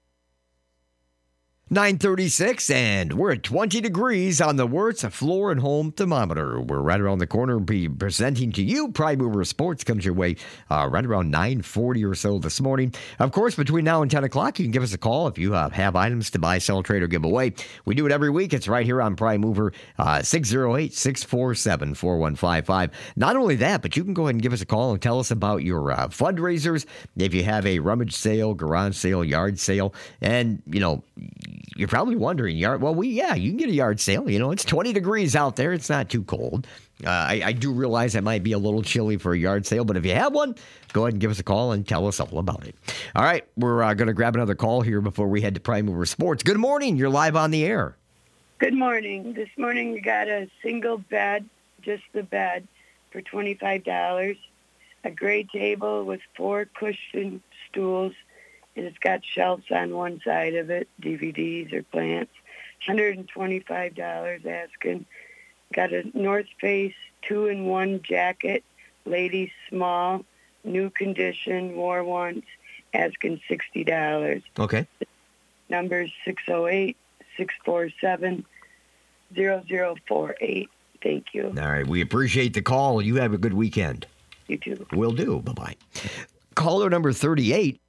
nine thirty-six, and we're at twenty degrees on the Wirtz Floor and Home Thermometer. We're right around the corner, be presenting to you. Prime Mover Sports comes your way uh, right around nine forty or so this morning. Of course, between now and ten o'clock, you can give us a call if you uh, have items to buy, sell, trade, or give away. We do it every week. It's right here on Prime Mover, uh, six oh eight, six four seven, four one five five. Not only that, but you can go ahead and give us a call and tell us about your uh, fundraisers. If you have a rummage sale, garage sale, yard sale, and, you know, you're probably wondering, yard. Well, we yeah, you can get a yard sale. You know, it's twenty degrees out there. It's not too cold. Uh, I, I do realize it might be a little chilly for a yard sale, but if you have one, go ahead and give us a call and tell us all about it. All right, we're uh, going to grab another call here before we head to Prime Mover Sports. Good morning. You're live on the air. Good morning. This morning we got a single bed, just the bed, for twenty-five dollars. A gray table with four cushion stools. And it's got shelves on one side of it, D V Ds or plants. one hundred twenty-five dollars asking. Got a North Face two-in-one jacket, ladies small, new condition, wore once, asking sixty dollars. Okay. Number six oh eight, six four seven, zero zero four eight. Thank you. All right, we appreciate the call. You have a good weekend. You too. Will do. Bye-bye. Caller number thirty-eight.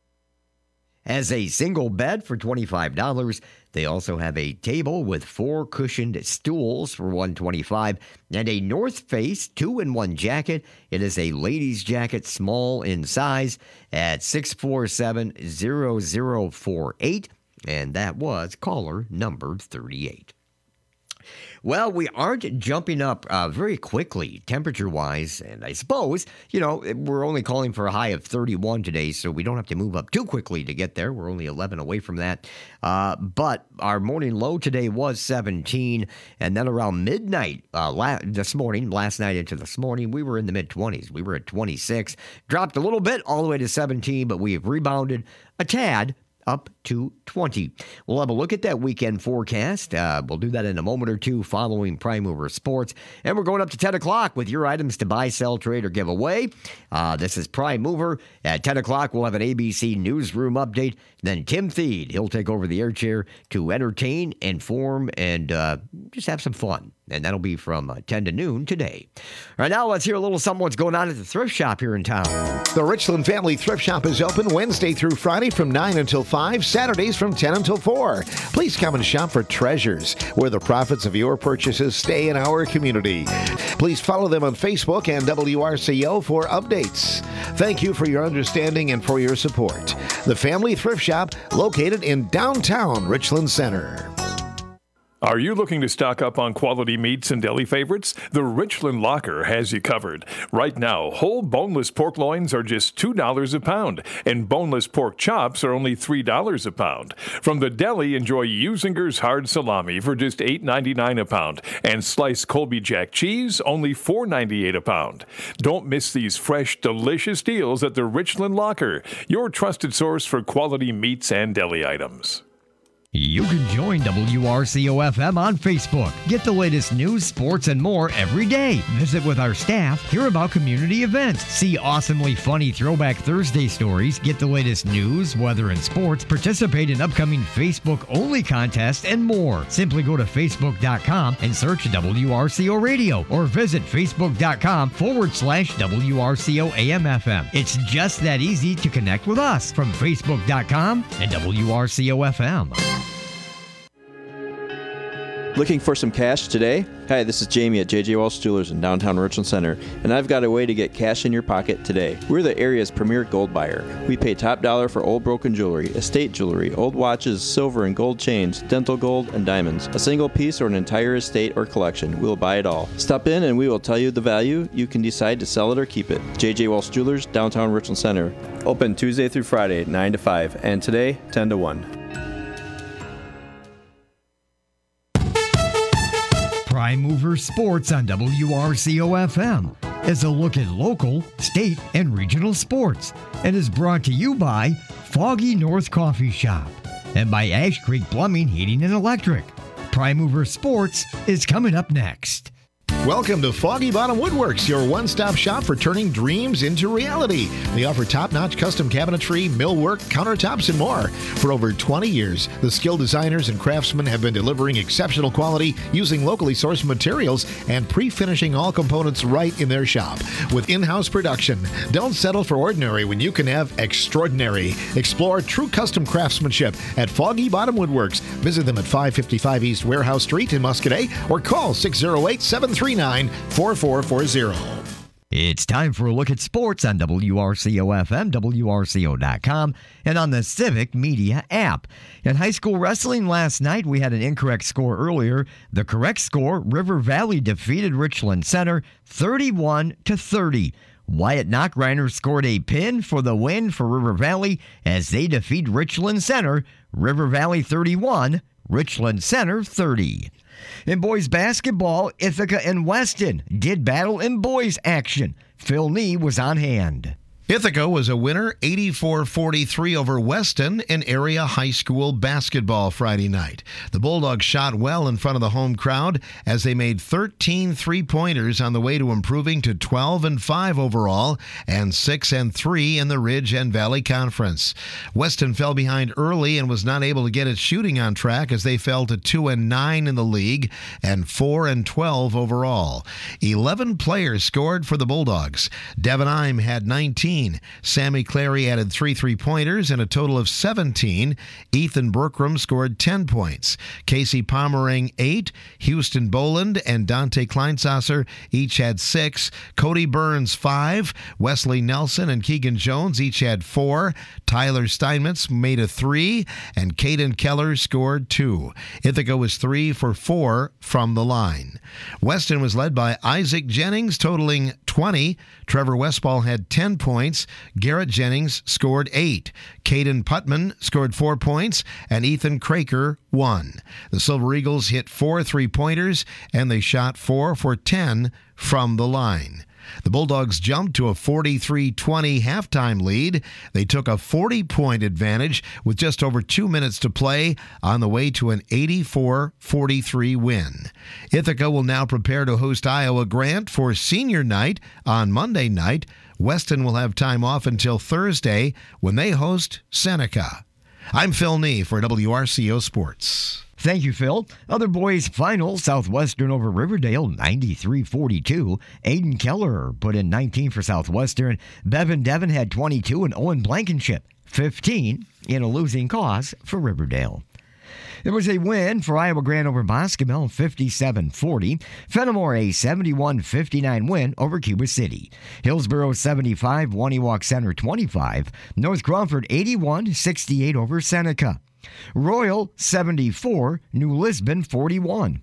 Has a single bed for twenty-five dollars. They also have a table with four cushioned stools for one hundred twenty-five dollars and a North Face two-in-one jacket. It is a ladies' jacket, small in size, at six four seven, zero zero four eight. And that was caller number thirty-eight. Well, we aren't jumping up uh, very quickly temperature-wise, and I suppose, you know, we're only calling for a high of thirty-one today, so we don't have to move up too quickly to get there. We're only eleven away from that. Uh, but our morning low today was seventeen, and then around midnight uh, la- this morning, last night into this morning, we were in the mid-twenties. We were at twenty-six, dropped a little bit all the way to seventeen, but we have rebounded a tad up to twenty. We'll have a look at that weekend forecast. Uh, we'll do that in a moment or two following Prime Mover Sports. And we're going up to ten o'clock with your items to buy, sell, trade, or give away. Uh, this is Prime Mover. At ten o'clock, we'll have an A B C Newsroom update. Then Tim Thied, he'll take over the air chair to entertain, inform, and uh, just have some fun. And that'll be from uh, ten to noon today. All right, now let's hear a little something what's going on at the thrift shop here in town. The Richland Family Thrift Shop is open Wednesday through Friday from nine until five, Saturdays from ten until four. Please come and shop for Treasures, where the profits of your purchases stay in our community. Please follow them on Facebook and W R C O for updates. Thank you for your understanding and for your support. The Family Thrift Shop, located in downtown Richland Center. Are you looking to stock up on quality meats and deli favorites? The Richland Locker has you covered. Right now, whole boneless pork loins are just two dollars a pound, and boneless pork chops are only three dollars a pound. From the deli, enjoy Usinger's hard salami for just eight ninety-nine a pound, and sliced Colby Jack cheese only four ninety-eight a pound. Don't miss these fresh, delicious deals at the Richland Locker, your trusted source for quality meats and deli items. You can join W R C O F M on Facebook. Get the latest news, sports, and more every day. Visit with our staff, hear about community events, see awesomely funny Throwback Thursday stories, get the latest news, weather, and sports, participate in upcoming Facebook-only contests, and more. Simply go to Facebook dot com and search W R C O Radio or visit Facebook dot com forward slash W R C O A M F M. It's just that easy to connect with us from Facebook dot com and W R C O F M. Looking for some cash today? Hi, this is Jamie at J J Walsh Jewelers in downtown Richland Center, and I've got a way to get cash in your pocket today. We're the area's premier gold buyer. We pay top dollar for old broken jewelry, estate jewelry, old watches, silver and gold chains, dental gold, and diamonds. A single piece or an entire estate or collection, we'll buy it all. Stop in and we will tell you the value. You can decide to sell it or keep it. J J Walsh Jewelers, downtown Richland Center. Open Tuesday through Friday, nine to five, and today, ten to one. Prime Mover Sports on W R C O F M is a look at local, state, and regional sports and is brought to you by Foggy North Coffee Shop and by Ash Creek Plumbing, Heating, and Electric. Prime Mover Sports is coming up next. Welcome to Foggy Bottom Woodworks, your one-stop shop for turning dreams into reality. They offer top-notch custom cabinetry, millwork, countertops, and more. For over twenty years, the skilled designers and craftsmen have been delivering exceptional quality using locally sourced materials and pre-finishing all components right in their shop. With in-house production, don't settle for ordinary when you can have extraordinary. Explore true custom craftsmanship at Foggy Bottom Woodworks. Visit them at five fifty-five East Warehouse Street in Muscadet or call six oh eight, seven three nine, four four four zero. It's time for a look at sports on W R C O F M, W R C O dot com, and on the Civic Media app. In high school wrestling last night, we had an incorrect score earlier. The correct score, River Valley defeated Richland Center thirty-one to thirty. Wyatt Knockreiner scored a pin for the win for River Valley as they defeat Richland Center, River Valley thirty-one, Richland Center thirty. In boys basketball, Ithaca and Weston did battle in boys action. Phil Nee was on hand. Ithaca was a winner, eighty-four forty-three over Weston in area high school basketball Friday night. The Bulldogs shot well in front of the home crowd as they made thirteen three-pointers on the way to improving to twelve and five overall and six and three in the Ridge and Valley Conference. Weston fell behind early and was not able to get its shooting on track as they fell to two and nine in the league and four and twelve overall. eleven players scored for the Bulldogs. Devin Ime had nineteen. Sammy Clary added three three-pointers and a total of seventeen. Ethan Berkram scored ten points. Casey Pomerang, eight. Houston Boland and Dante Kleinsasser each had six. Cody Burns, five. Wesley Nelson and Keegan Jones each had four. Tyler Steinmetz made a three. And Caden Keller scored two. Ithaca was three for four from the line. Weston was led by Isaac Jennings, totaling twenty. Trevor Westball had ten points. Garrett Jennings scored eight. Caden Putman scored four points, and Ethan Craker one. The Silver Eagles hit four three-pointers, and they shot four for ten from the line. The Bulldogs jumped to a forty-three twenty halftime lead. They took a forty-point advantage with just over two minutes to play on the way to an eighty-four forty-three win. Ithaca will now prepare to host Iowa Grant for senior night on Monday night. Weston will have time off until Thursday when they host Seneca. I'm Phil Nee for W R C O Sports. Thank you, Phil. Other boys final, Southwestern over Riverdale, ninety-three forty-two. Aiden Keller put in nineteen for Southwestern. Bevan Devon had twenty-two, and Owen Blankenship, fifteen, in a losing cause for Riverdale. There was a win for Iowa Grant over Boscomel, fifty-seven forty. Fenimore, a seventy-one fifty-nine win over Cuba City. Hillsboro, seventy-five, Waniwak Center, twenty-five. North Crawford, eighty-one sixty-eight over Seneca. Royal seventy-four, New Lisbon forty-one.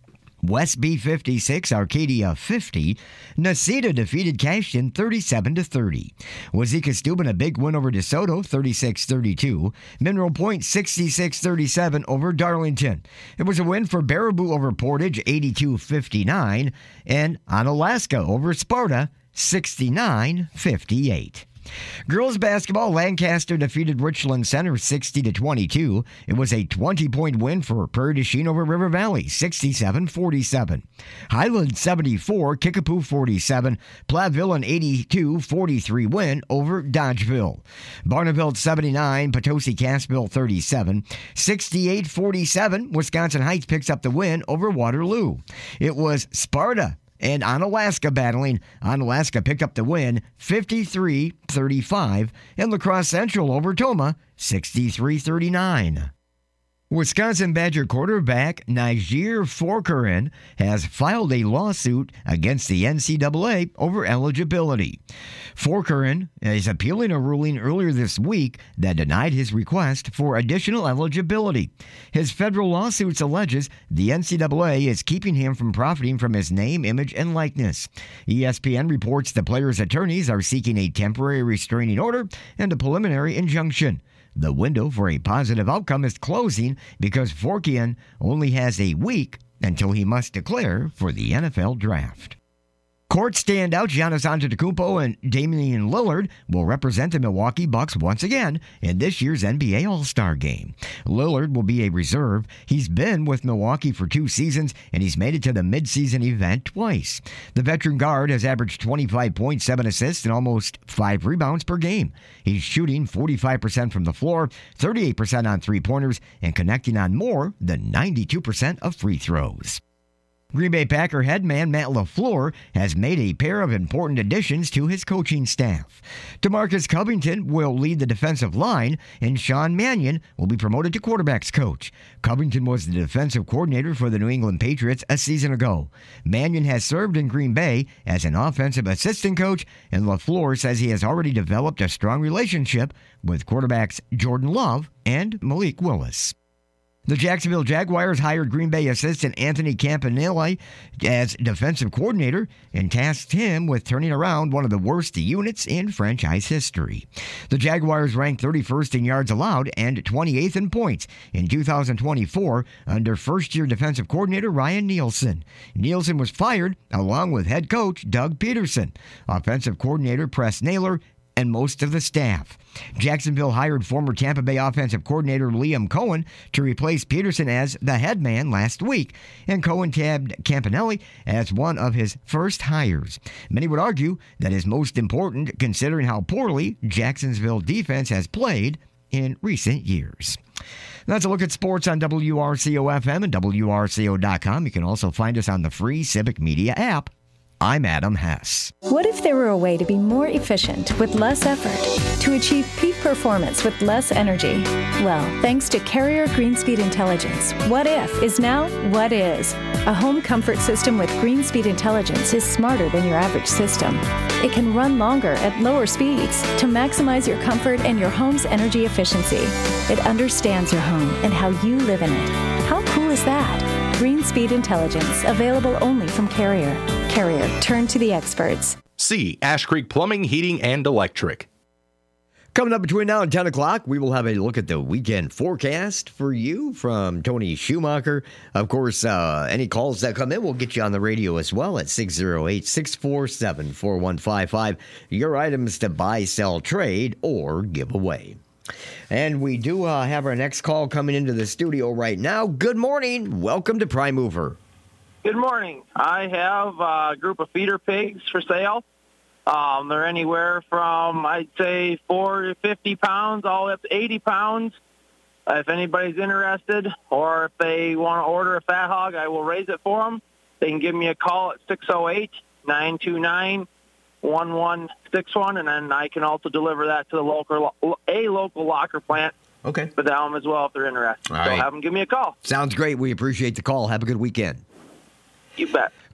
Westby fifty-six, Arcadia fifty. Nacita defeated Cashton thirty-seven to thirty. Wazeeka Steuben a big win over DeSoto thirty-six thirty-two. Mineral Point sixty-six thirty-seven over Darlington. It was a win for Baraboo over Portage eighty-two fifty-nine and Onalaska over Sparta sixty-nine fifty-eight. Girls basketball, Lancaster defeated Richland Center sixty to twenty-two. It was a twenty-point win for Prairie du Chien over River Valley, sixty-seven forty-seven. Highland seventy-four, Kickapoo forty-seven. Platteville an eighty-two forty-three win over Dodgeville. Barneveld seventy-nine, Potosi Cassville thirty-seven. sixty-eight forty-seven, Wisconsin Heights picks up the win over Waterloo. It was Sparta and Onalaska battling. Onalaska picked up the win fifty-three thirty-five, and La Crosse Central over Toma sixty-three thirty-nine. Wisconsin Badger quarterback Niger Forkerin has filed a lawsuit against the N C double A over eligibility. Forkerin is appealing a ruling earlier this week that denied his request for additional eligibility. His federal lawsuit alleges the N C double A is keeping him from profiting from his name, image, and likeness. E S P N reports the player's attorneys are seeking a temporary restraining order and a preliminary injunction. The window for a positive outcome is closing because Forkerin only has a week until he must declare for the N F L draft. Court standout Giannis Antetokounmpo and Damian Lillard will represent the Milwaukee Bucks once again in this year's N B A All-Star Game. Lillard will be a reserve. He's been with Milwaukee for two seasons, and he's made it to the midseason event twice. The veteran guard has averaged twenty-five point seven assists and almost five rebounds per game. He's shooting forty-five percent from the floor, thirty-eight percent on three-pointers, and connecting on more than ninety-two percent of free throws. Green Bay Packer head man Matt LaFleur has made a pair of important additions to his coaching staff. DeMarcus Covington will lead the defensive line, and Sean Mannion will be promoted to quarterback's coach. Covington was the defensive coordinator for the New England Patriots a season ago. Mannion has served in Green Bay as an offensive assistant coach, and LaFleur says he has already developed a strong relationship with quarterbacks Jordan Love and Malik Willis. The Jacksonville Jaguars hired Green Bay assistant Anthony Campanile as defensive coordinator and tasked him with turning around one of the worst units in franchise history. The Jaguars ranked thirty-first in yards allowed and twenty-eighth in points in two thousand twenty-four under first-year defensive coordinator Ryan Nielsen. Nielsen was fired along with head coach Doug Peterson, offensive coordinator Press Naylor, and most of the staff. Jacksonville hired former Tampa Bay offensive coordinator Liam Cohen to replace Peterson as the head man last week, and Cohen tabbed Campanile as one of his first hires. Many would argue that is most important considering how poorly Jacksonville defense has played in recent years. That's a look at sports on W R C O F M and W R C O dot com. You can also find us on the free Civic Media app. I'm Adam Hess. What if there were a way to be more efficient with less effort, to achieve peak performance with less energy? Well, thanks to Carrier Greenspeed Intelligence, What If is now What Is. A home comfort system with Greenspeed Intelligence is smarter than your average system. It can run longer at lower speeds to maximize your comfort and your home's energy efficiency. It understands your home and how you live in it. How cool is that? Greenspeed Intelligence, available only from Carrier. Carrier, turn to the experts. C. Ash Creek Plumbing, Heating, and Electric. Coming up between now and ten o'clock, we will have a look at the weekend forecast for you from Tony Schumacher. Of course, uh, any calls that come in, we'll get you on the radio as well at six oh eight, six four seven, four one five five. Your items to buy, sell, trade, or give away. And we do uh, have our next call coming into the studio right now. Good morning. Welcome to Prime Mover. Good morning. I have a group of feeder pigs for sale. Um, they're anywhere from, I'd say, four to fifty pounds, all up to eighty pounds. Uh, if anybody's interested, or if they want to order a fat hog, I will raise it for them. They can give me a call at six oh eight, nine two nine, one one six one, and then I can also deliver that to the local a local locker plant. Okay. For them as well if they're interested. All so right. have them give me a call. Sounds great. We appreciate the call. Have a good weekend. You bet.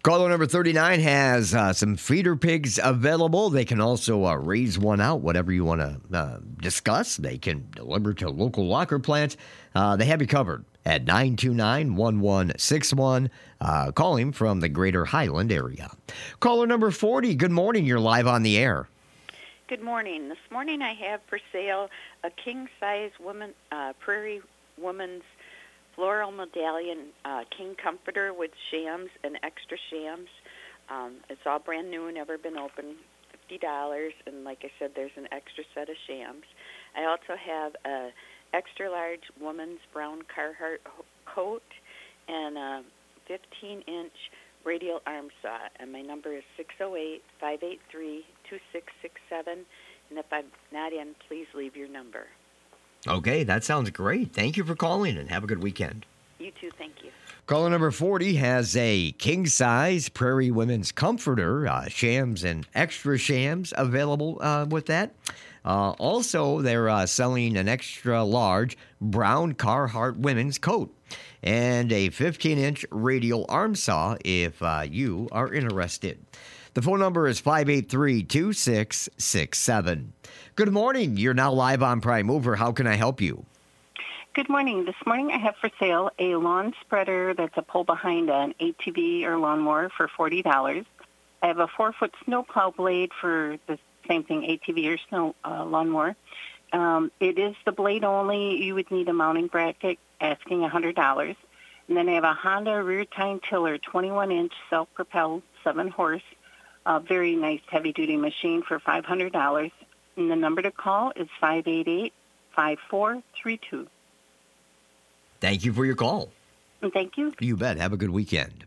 Caller number thirty-nine has uh, some feeder pigs available. They can also uh, raise one out, whatever you want to uh, discuss. They can deliver to local locker plants. Uh, they have you covered at nine two nine, one one six one. Uh, calling from the greater Highland area. Caller number forty, good morning. You're live on the air. Good morning. This morning I have for sale a king-size woman, uh, Prairie Woman's floral medallion uh, king comforter with shams and extra shams. Um, it's all brand new, never been opened, fifty dollars, and like I said, there's an extra set of shams. I also have a extra large woman's brown Carhartt coat and a fifteen inch radial arm saw, and my number is six oh eight, five eight three, two six six seven, and if I'm not in, please leave your number. Okay, that sounds great. Thank you for calling, and have a good weekend. You too, thank you. Caller number forty has a king-size Prairie Women's comforter, uh, shams and extra shams available uh, with that. Uh, also, they're uh, selling an extra large brown Carhartt women's coat and a fifteen inch radial arm saw if uh, you are interested. The phone number is five eight three, two six six seven. Good morning. You're now live on Prime Mover. How can I help you? Good morning. This morning I have for sale a lawn spreader that's a pull behind an A T V or lawnmower for forty dollars. I have a four-foot snowplow blade for the same thing, A T V or snow uh, lawnmower. Um, it is the blade only. You would need a mounting bracket, asking one hundred dollars. And then I have a Honda rear tine tiller, twenty-one inch self-propelled, seven horse. A very nice heavy-duty machine for five hundred dollars. And the number to call is five eight eight, five four three two. Thank you for your call. Thank you. You bet. Have a good weekend.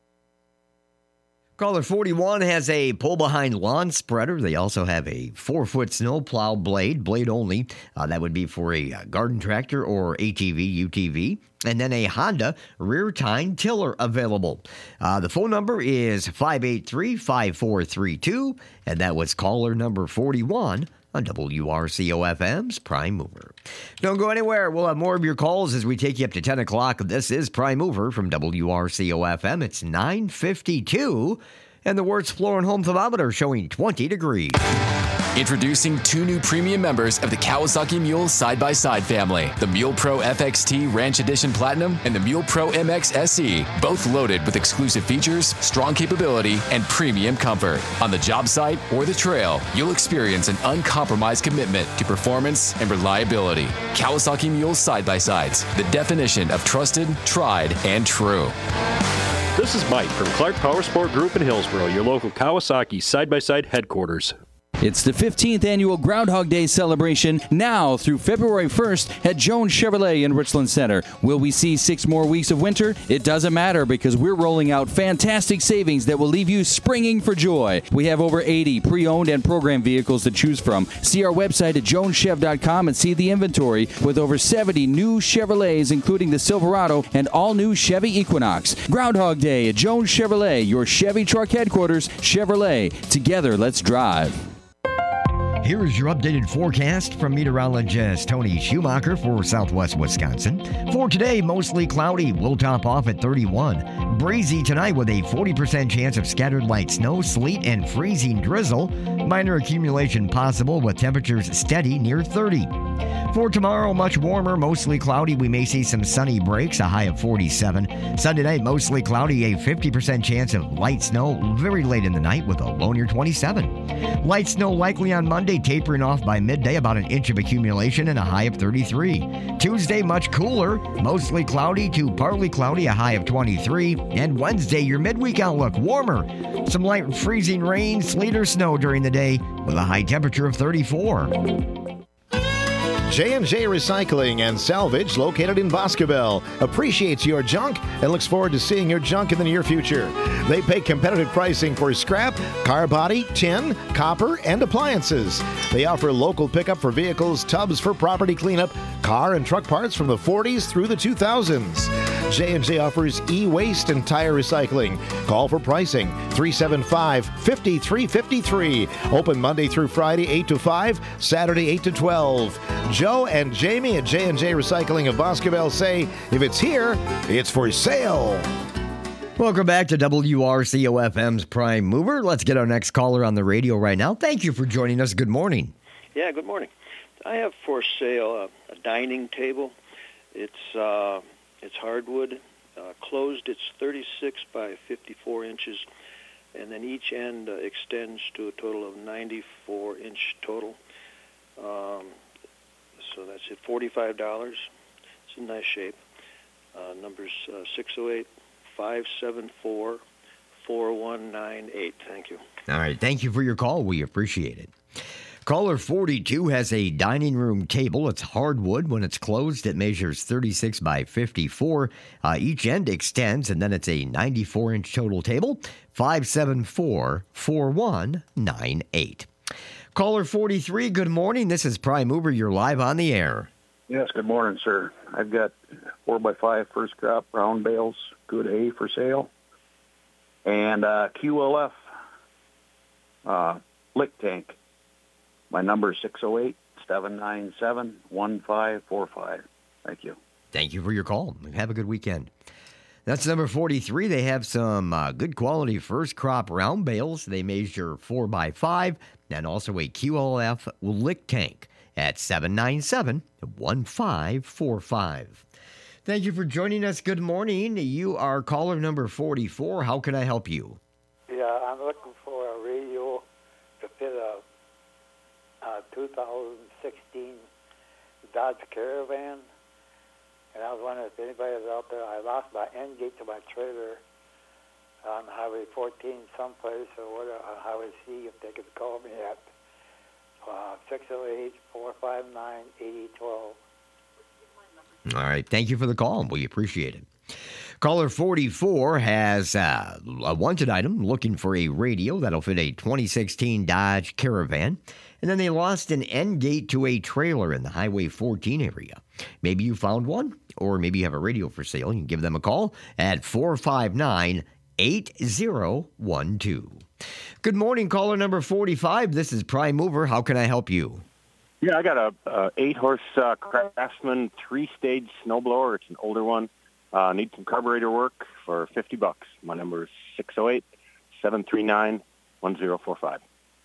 Caller forty-one has a pull-behind lawn spreader. They also have a four-foot snowplow blade, blade only. Uh, that would be for a uh, garden tractor or A T V, U T V. And then a Honda rear tine tiller available. Uh, the phone number is five eight three, five four three two, and that was caller number forty-one on W R C O F M's Prime Mover. Don't go anywhere. We'll have more of your calls as we take you up to ten o'clock. This is Prime Mover from W R C O F M. It's nine fifty-two, and the Wertz Floor and Home Thermometer showing twenty degrees. Introducing two new premium members of the Kawasaki Mule side-by-side family, the Mule Pro F X T Ranch Edition Platinum and the Mule Pro M X S E, both loaded with exclusive features, strong capability, and premium comfort. On the job site or the trail, you'll experience an uncompromised commitment to performance and reliability. Kawasaki Mule side-by-sides, the definition of trusted, tried, and true. This is Mike from Clark Power Sport Group in Hillsboro, your local Kawasaki side-by-side headquarters. It's the fifteenth annual Groundhog Day celebration now through February first at Jones Chevrolet in Richland Center. Will we see six more weeks of winter? It doesn't matter because we're rolling out fantastic savings that will leave you springing for joy. We have over eighty pre-owned and program vehicles to choose from. See our website at jones chev dot com and see the inventory with over seventy new Chevrolets, including the Silverado and all-new Chevy Equinox. Groundhog Day at Jones Chevrolet, your Chevy truck headquarters. Chevrolet. Together, let's drive. Here is your updated forecast from meteorologist Tony Schumacher for Southwest Wisconsin. For today, mostly cloudy. We'll top off at thirty-one. Breezy tonight with a forty percent chance of scattered light snow, sleet, and freezing drizzle. Minor accumulation possible with temperatures steady near thirty. For tomorrow, much warmer, mostly cloudy. We may see some sunny breaks, a high of forty-seven. Sunday night, mostly cloudy, a fifty percent chance of light snow very late in the night with a low near twenty-seven. Light snow likely on Monday, tapering off by midday, about an inch of accumulation and a high of thirty-three. Tuesday, much cooler, mostly cloudy to partly cloudy, a high of twenty-three. And Wednesday, your midweek outlook, warmer. Some light freezing rain, sleet or snow during the day with a high temperature of thirty-four. J and J Recycling and Salvage, located in Boscobel, appreciates your junk and looks forward to seeing your junk in the near future. They pay competitive pricing for scrap, car body, tin, copper, and appliances. They offer local pickup for vehicles, tubs for property cleanup, car and truck parts from the forties through the two thousands. J and J offers e-waste and tire recycling. Call for pricing, three seven five, five three five three. Open Monday through Friday, eight to five, Saturday, eight to twelve. Joe and Jamie at J and J Recycling of Boscobel say, if it's here, it's for sale. Welcome back to W R C O F M's Prime Mover. Let's get our next caller on the radio right now. Thank you for joining us. Good morning. Yeah, good morning. I have for sale a, a dining table. It's uh, it's hardwood, uh, closed. It's thirty-six by fifty-four inches, and then each end uh, extends to a total of ninety-four inch total. Um, so that's it, forty-five dollars. It's in nice shape. Uh, number's uh, six oh eight, five seven four, four one nine eight. Thank you. All right. Thank you for your call. We appreciate it. Caller forty-two has a dining room table. It's hardwood. When it's closed, it measures thirty-six by fifty-four. Uh, each end extends, and then it's a ninety-four inch total table. five seven four, four one nine eight. Caller forty-three, good morning. This is Prime Mover. You're live on the air. Yes, good morning, sir. I've got four by five first crop round bales, good A for sale, and uh, Q L F uh, lick tank. My number is six oh eight, seven nine seven, one five four five. Thank you. Thank you for your call. Have a good weekend. That's number forty-three. They have some uh, good quality first crop round bales. They measure four by five, and also a Q L F lick tank at seven nine seven, one five four five. Thank you for joining us. Good morning. You are caller number forty-four. How can I help you? Yeah, I'm looking for a radio to fit a, a two thousand sixteen Dodge Caravan. And I was wondering if anybody is out there. I lost my end gate to my trailer on Highway fourteen someplace or whatever, on Highway C, if they could call me at uh, six oh eight, four five nine, eight eight one two. All right. Thank you for the call. We appreciate it. Caller forty-four has uh, a wanted item looking for a radio that'll fit a twenty sixteen Dodge Caravan. And then they lost an end gate to a trailer in the Highway fourteen area. Maybe you found one, or maybe you have a radio for sale. You can give them a call at four five nine, eight oh one two. Good morning, caller number forty-five. This is Prime Mover. How can I help you? Yeah, I got a, a eight-horse uh, Craftsman three-stage snowblower. It's an older one. Uh, need some carburetor work for fifty bucks. My number is six oh eight, seven three nine, one oh four five.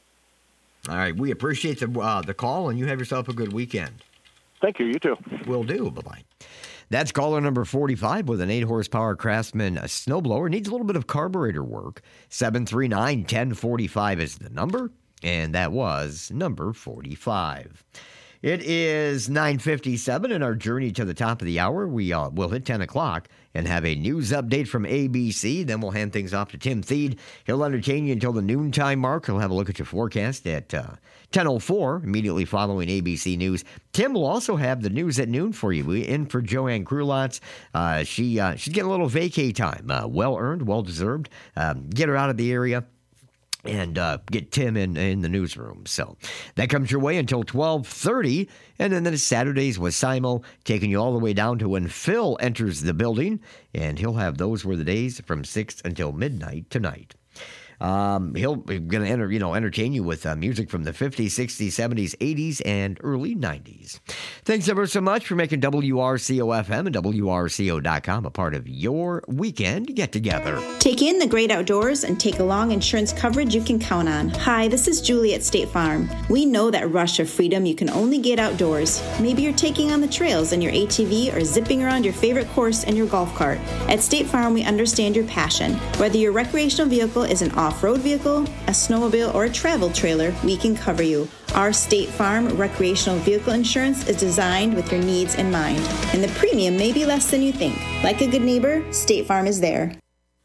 All right. We appreciate the uh, the call, and you have yourself a good weekend. Thank you. You too. Will do. Bye-bye. That's caller number forty-five with an eight horsepower Craftsman snowblower. Needs a little bit of carburetor work. seven three nine, one oh four five is the number, and that was number forty-five. It is nine fifty-seven in our journey to the top of the hour. We uh, will hit ten o'clock and have a news update from A B C. Then we'll hand things off to Tim Thied. He'll entertain you until the noontime mark. He'll have a look at your forecast at uh, ten oh four, immediately following A B C News. Tim will also have the news at noon for you. We in for Joanne Krulotz. Uh, she, uh, she's getting a little vacay time. Uh, well-earned, well-deserved. Um, get her out of the area and uh, get Tim in, in the newsroom. So that comes your way until twelve thirty. And then, then Saturdays with Simo, taking you all the way down to when Phil enters the building. And he'll have those were the days from six until midnight tonight. Um, he'll going to enter, you know, entertain you with uh, music from the fifties, sixties, seventies, eighties, and early nineties. Thanks ever so much for making W R C O F M and W R C O dot com a part of your weekend get-together. Take in the great outdoors and take along insurance coverage you can count on. Hi, this is Julie at State Farm. We know that rush of freedom you can only get outdoors. Maybe you're taking on the trails in your A T V or zipping around your favorite course in your golf cart. At State Farm, we understand your passion. Whether your recreational vehicle is an off off-road vehicle, a snowmobile, or a travel trailer, we can cover you. Our State Farm recreational vehicle insurance is designed with your needs in mind, and the premium may be less than you think. Like a good neighbor, State Farm is there.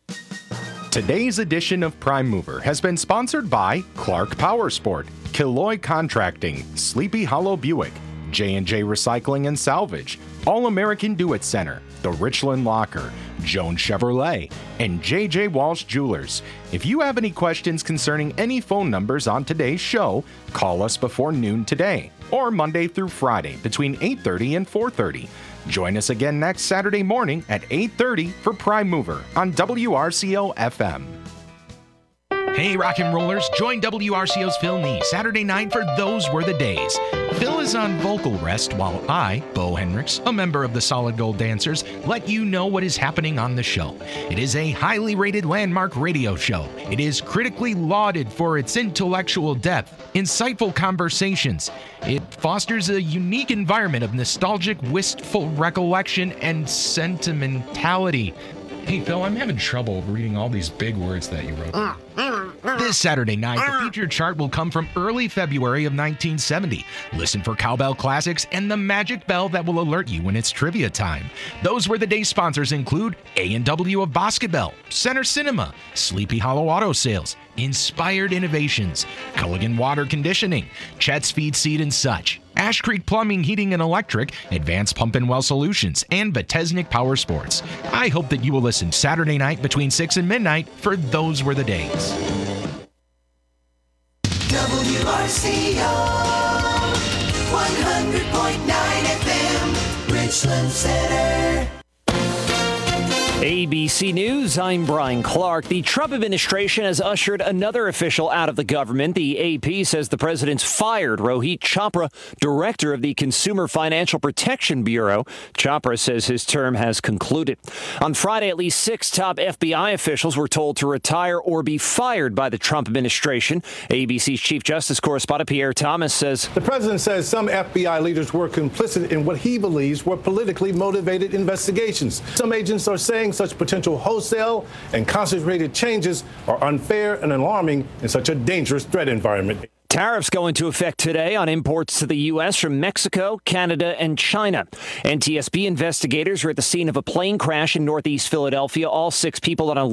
Today's edition of Prime Mover has been sponsored by Clark Power Sport, Killoy Contracting, Sleepy Hollow Buick, J and J Recycling and Salvage, All-American Do-It Center, The Richland Locker, Jones Chevrolet, and J J Walsh Jewelers. If you have any questions concerning any phone numbers on today's show, call us before noon today or Monday through Friday between eight thirty and four thirty. Join us again next Saturday morning at eight thirty for Prime Mover on W R C O F M. Hey, rock and rollers, join W R C O's Phil Nee Saturday night for Those Were the Days. Phil is on vocal rest while I, Bo Hendricks, a member of the Solid Gold Dancers, let you know what is happening on the show. It is a highly rated landmark radio show. It is critically lauded for its intellectual depth, insightful conversations. It fosters a unique environment of nostalgic, wistful recollection and sentimentality. Hey, Phil, I'm having trouble reading all these big words that you wrote. This Saturday night, the featured chart will come from early February of nineteen seventy. Listen for cowbell classics and the magic bell that will alert you when it's trivia time. Those Were the Day sponsors include A and W of Boscobel, Center Cinema, Sleepy Hollow Auto Sales, Inspired Innovations, Culligan Water Conditioning, Chet's Feed Seed and Such, Ash Creek Plumbing, Heating and Electric, Advanced Pump and Well Solutions, and Betesnik Power Sports. I hope that you will listen Saturday night between six and midnight for Those Were the Days. W R C O one hundred point nine F M, Richland Center. A B C News, I'm Brian Clark. The Trump administration has ushered another official out of the government. The A P says the president's fired Rohit Chopra, director of the Consumer Financial Protection Bureau. Chopra says his term has concluded. On Friday, at least six top F B I officials were told to retire or be fired by the Trump administration. A B C's Chief Justice correspondent Pierre Thomas says the president says some F B I leaders were complicit in what he believes were politically motivated investigations. Some agents are saying such potential wholesale and concentrated changes are unfair and alarming in such a dangerous threat environment. Tariffs go into effect today on imports to the U S from Mexico, Canada, and China. N T S B investigators are at the scene of a plane crash in northeast Philadelphia. All six people on a